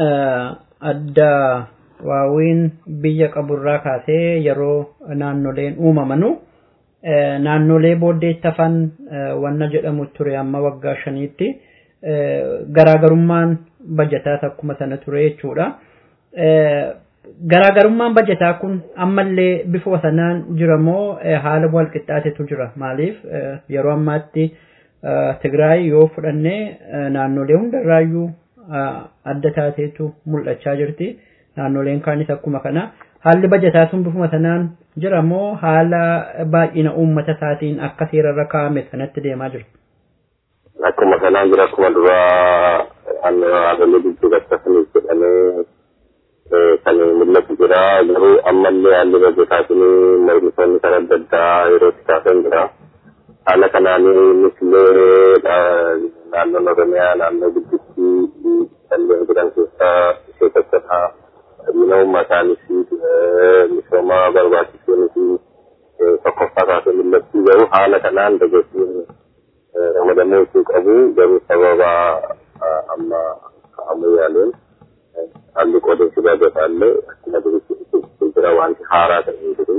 F: adda waawiin biyya qaburraa kaasee yeroo naannoleen uumamanu naannolee booddeetti hafan wanna jedhamu ture amma waggaa shaniitti garaagarummaan bajataa akkuma sana ture jechuudha. Garaagarummaan bajataa kun ammallee bifa sanaan jiramoo haala wal qixxaatetu jira maaliif yeroo ammaatti Tigraay yoo fudhannee naannolee hundarraayyuu adda taateetu mul'achaa jirti. Naannoleen kaanis akkuma kana haalli bajataa sun bifuma sanaan jira moo haala baay'ina uummata isaatiin akka seerarra kaa'ame sanatti deemaa jira?
G: Akkuma kanaan jira akkuma duraa haalli gidduu gattafaniif jedhamee kan mul'atu jira garuu ammallee haalli bajataa mormitoonni kan adda addaa yeroo itti kaasan jira. Haala kanaanii misillee naannoon Oromiyaa naannoo gidduutti kanneen jiran keessaa ishee tokkodha. Bina uummataanis misooma barbaachisuunis tokkoffaa kaasee mul'atu garuu haala kanaan dagachuun ramadamuu isuu qabu garuu sababa amma ka'amu yaaluun haalli qoodinsi baajataallee akkuma duritti jira wanti haaraa ta'ee jiru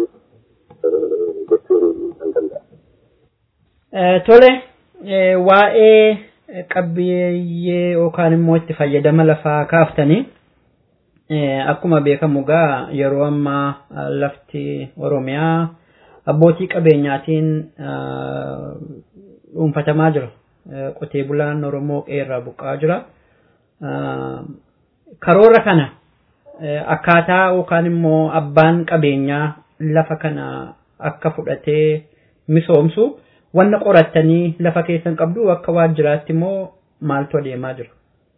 G: jechuun kan danda'a.
F: Tole waa'ee qabbiyyee yookaan immoo itti fayyadama lafaa kaaftanii akkuma beekamu gaa yeroo ammaa lafti Oromiyaa abbootii qabeenyaatiin dhuunfatamaa jira. Qotee bulaan Oromoo qeerraa buqqaa jira. Karoora kana akkaataa yookaan immoo abbaan qabeenyaa lafa kana akka fudhatee misoomsu wanna qorattanii lafa keessan qabdu akka waajjiraatti immoo maaltu adeemaa jira?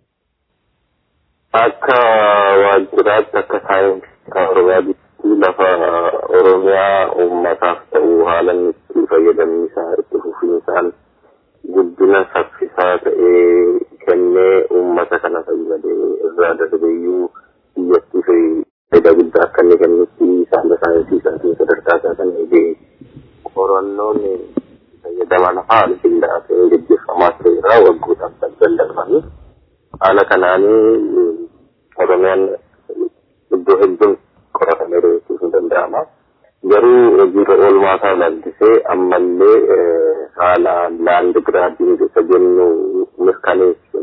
G: Akka waajjiraatti akka saayinsii Oromiyaatti lafa Oromiyaa uummataaf ta'u haala itti fayyadamni isaa itti fufiinsaan guddina saffisaa ta'ee kennee uummata kana fayyadee irraa darbeeyyuu biyyattii faayidaa guddaa akka inni kennutti saala saayinsii isaatiin sadarkaa isaa kan eegee qorannoon fayyadama lafaa qindaa'aa ta'ee gaggeeffamaa ta'e irraa waggootaan kan darbanii haala kanaanii Oromiyaan iddoo hedduun qoratamee jechuun hin danda'ama. Garuu hojiirra oolmaa isaa ilaalchisee ammallee haala laand giraadiin keessa jennu mirkaneessuun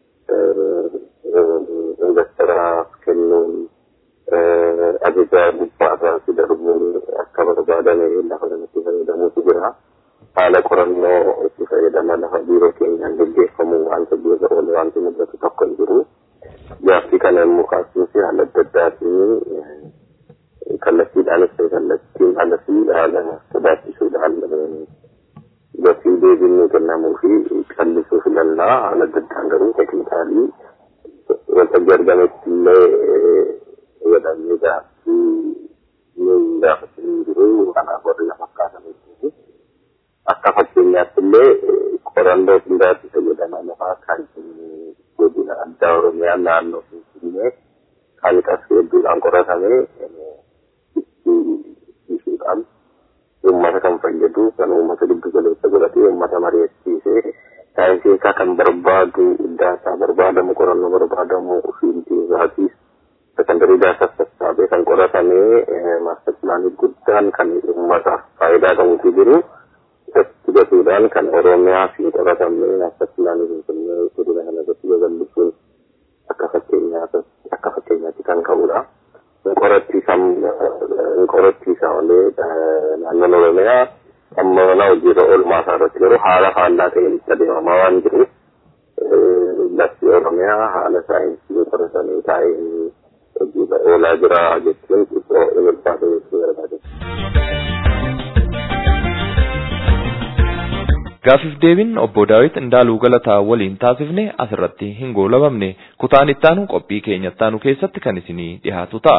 G: investaraaf kennuun ajaja gubbaasaatti darbuun akka barbaadame lafa kanatti fayyadamuutu jira. Haala qorannoo itti fayyadama lafa biiroo keenyaan gaggeeffamu wanta biirra oole wanti mul'atu tokko hin jiru. Gaaffii kana immoo kaasuufi haala adda addaatiin kallattiidhaanis ta'e kallattiin haala fi haala sodaachisuudhaan gatii deebiin kennamuu fi callisuu filannaa haala adda addaan garuu teeknikaalii waltajjii argametti illee fayyadamni gaaffii ni gaafatin jiru kanaaf warri lafa kaasanitti akka fakkeenyaatti illee qorannoo qindaatti fayyadamaa lafaa kan godina addaa Oromiyaa naannoo Finfinnee kan qas hedduudhaan qoratamee godhuudhaan uummata kan fayyadu kan uummata giddu galeessa godhatee uummata mari'achiisee saayinsii isaa kan barbaadu daataa barbaadamu qorannoo barbaadamu fiildii isaatiis sekondarii daataa sassaabee kan qoratamee maaster pilaanii guddaan kan uummataaf faayidaa qabuutu jiru itti gatuudhaan kan oromiyaa fi qoratamee maaster pilaanii finfinnee godina kana irratti babal'isuun akka fakkeenyaatti akka fakkeenyaatti kan ka'udha. Qorattiisa malee naannoon oromiyaa amma mana hojiirra oolmaa isaa irratti garuu haala faallaa ta'een itti adeemamaa waan jiruuf lafti oromiyaa haala saayinsii qoratanii taa'een hojiirra oolaa jira jechuun xiqqoo inni ulfaatu jechuu barbaade.
B: Gaafiif deebiin obbo Daawit Indaaluu Galataa waliin taasifne asirratti hin goolabamne kutaan ittaanu qophii keenya ittaanu keessatti kan isinii dhiyaatu ta'a.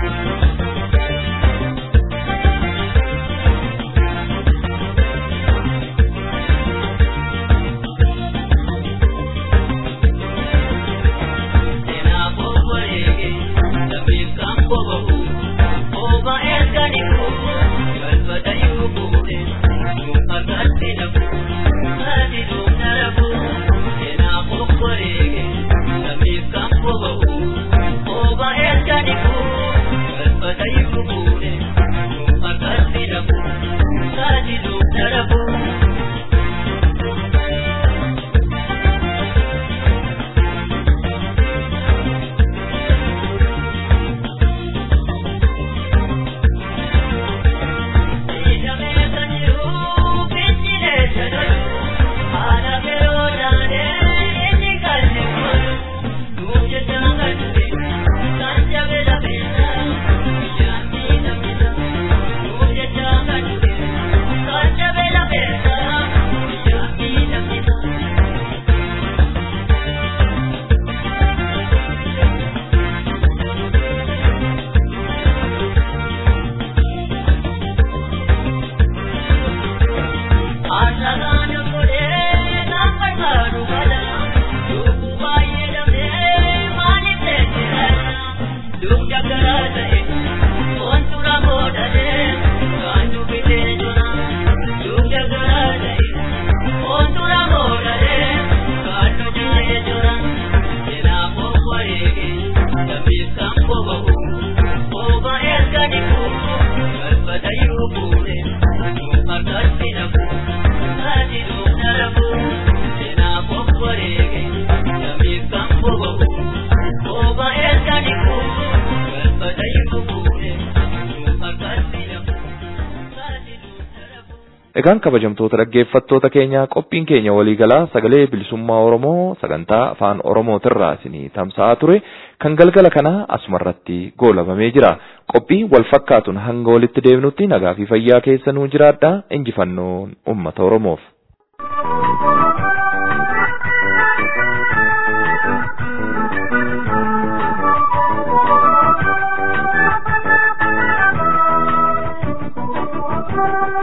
B: Egaan kabajamtoota dhaggeeffattoota keenya qophiin keenya waliigalaa sagalee bilisummaa Oromoo sagantaa afaan Oromootirraa isinii tamsa'aa ture kan galgala kanaa asumarratti goolabamee jira. Qophii wal fakkaatuun hanga walitti deebinutti nagaa fi fayyaa keessanuu jiraadhaa. Injifannoon uummata Oromoof.
H: Thank you.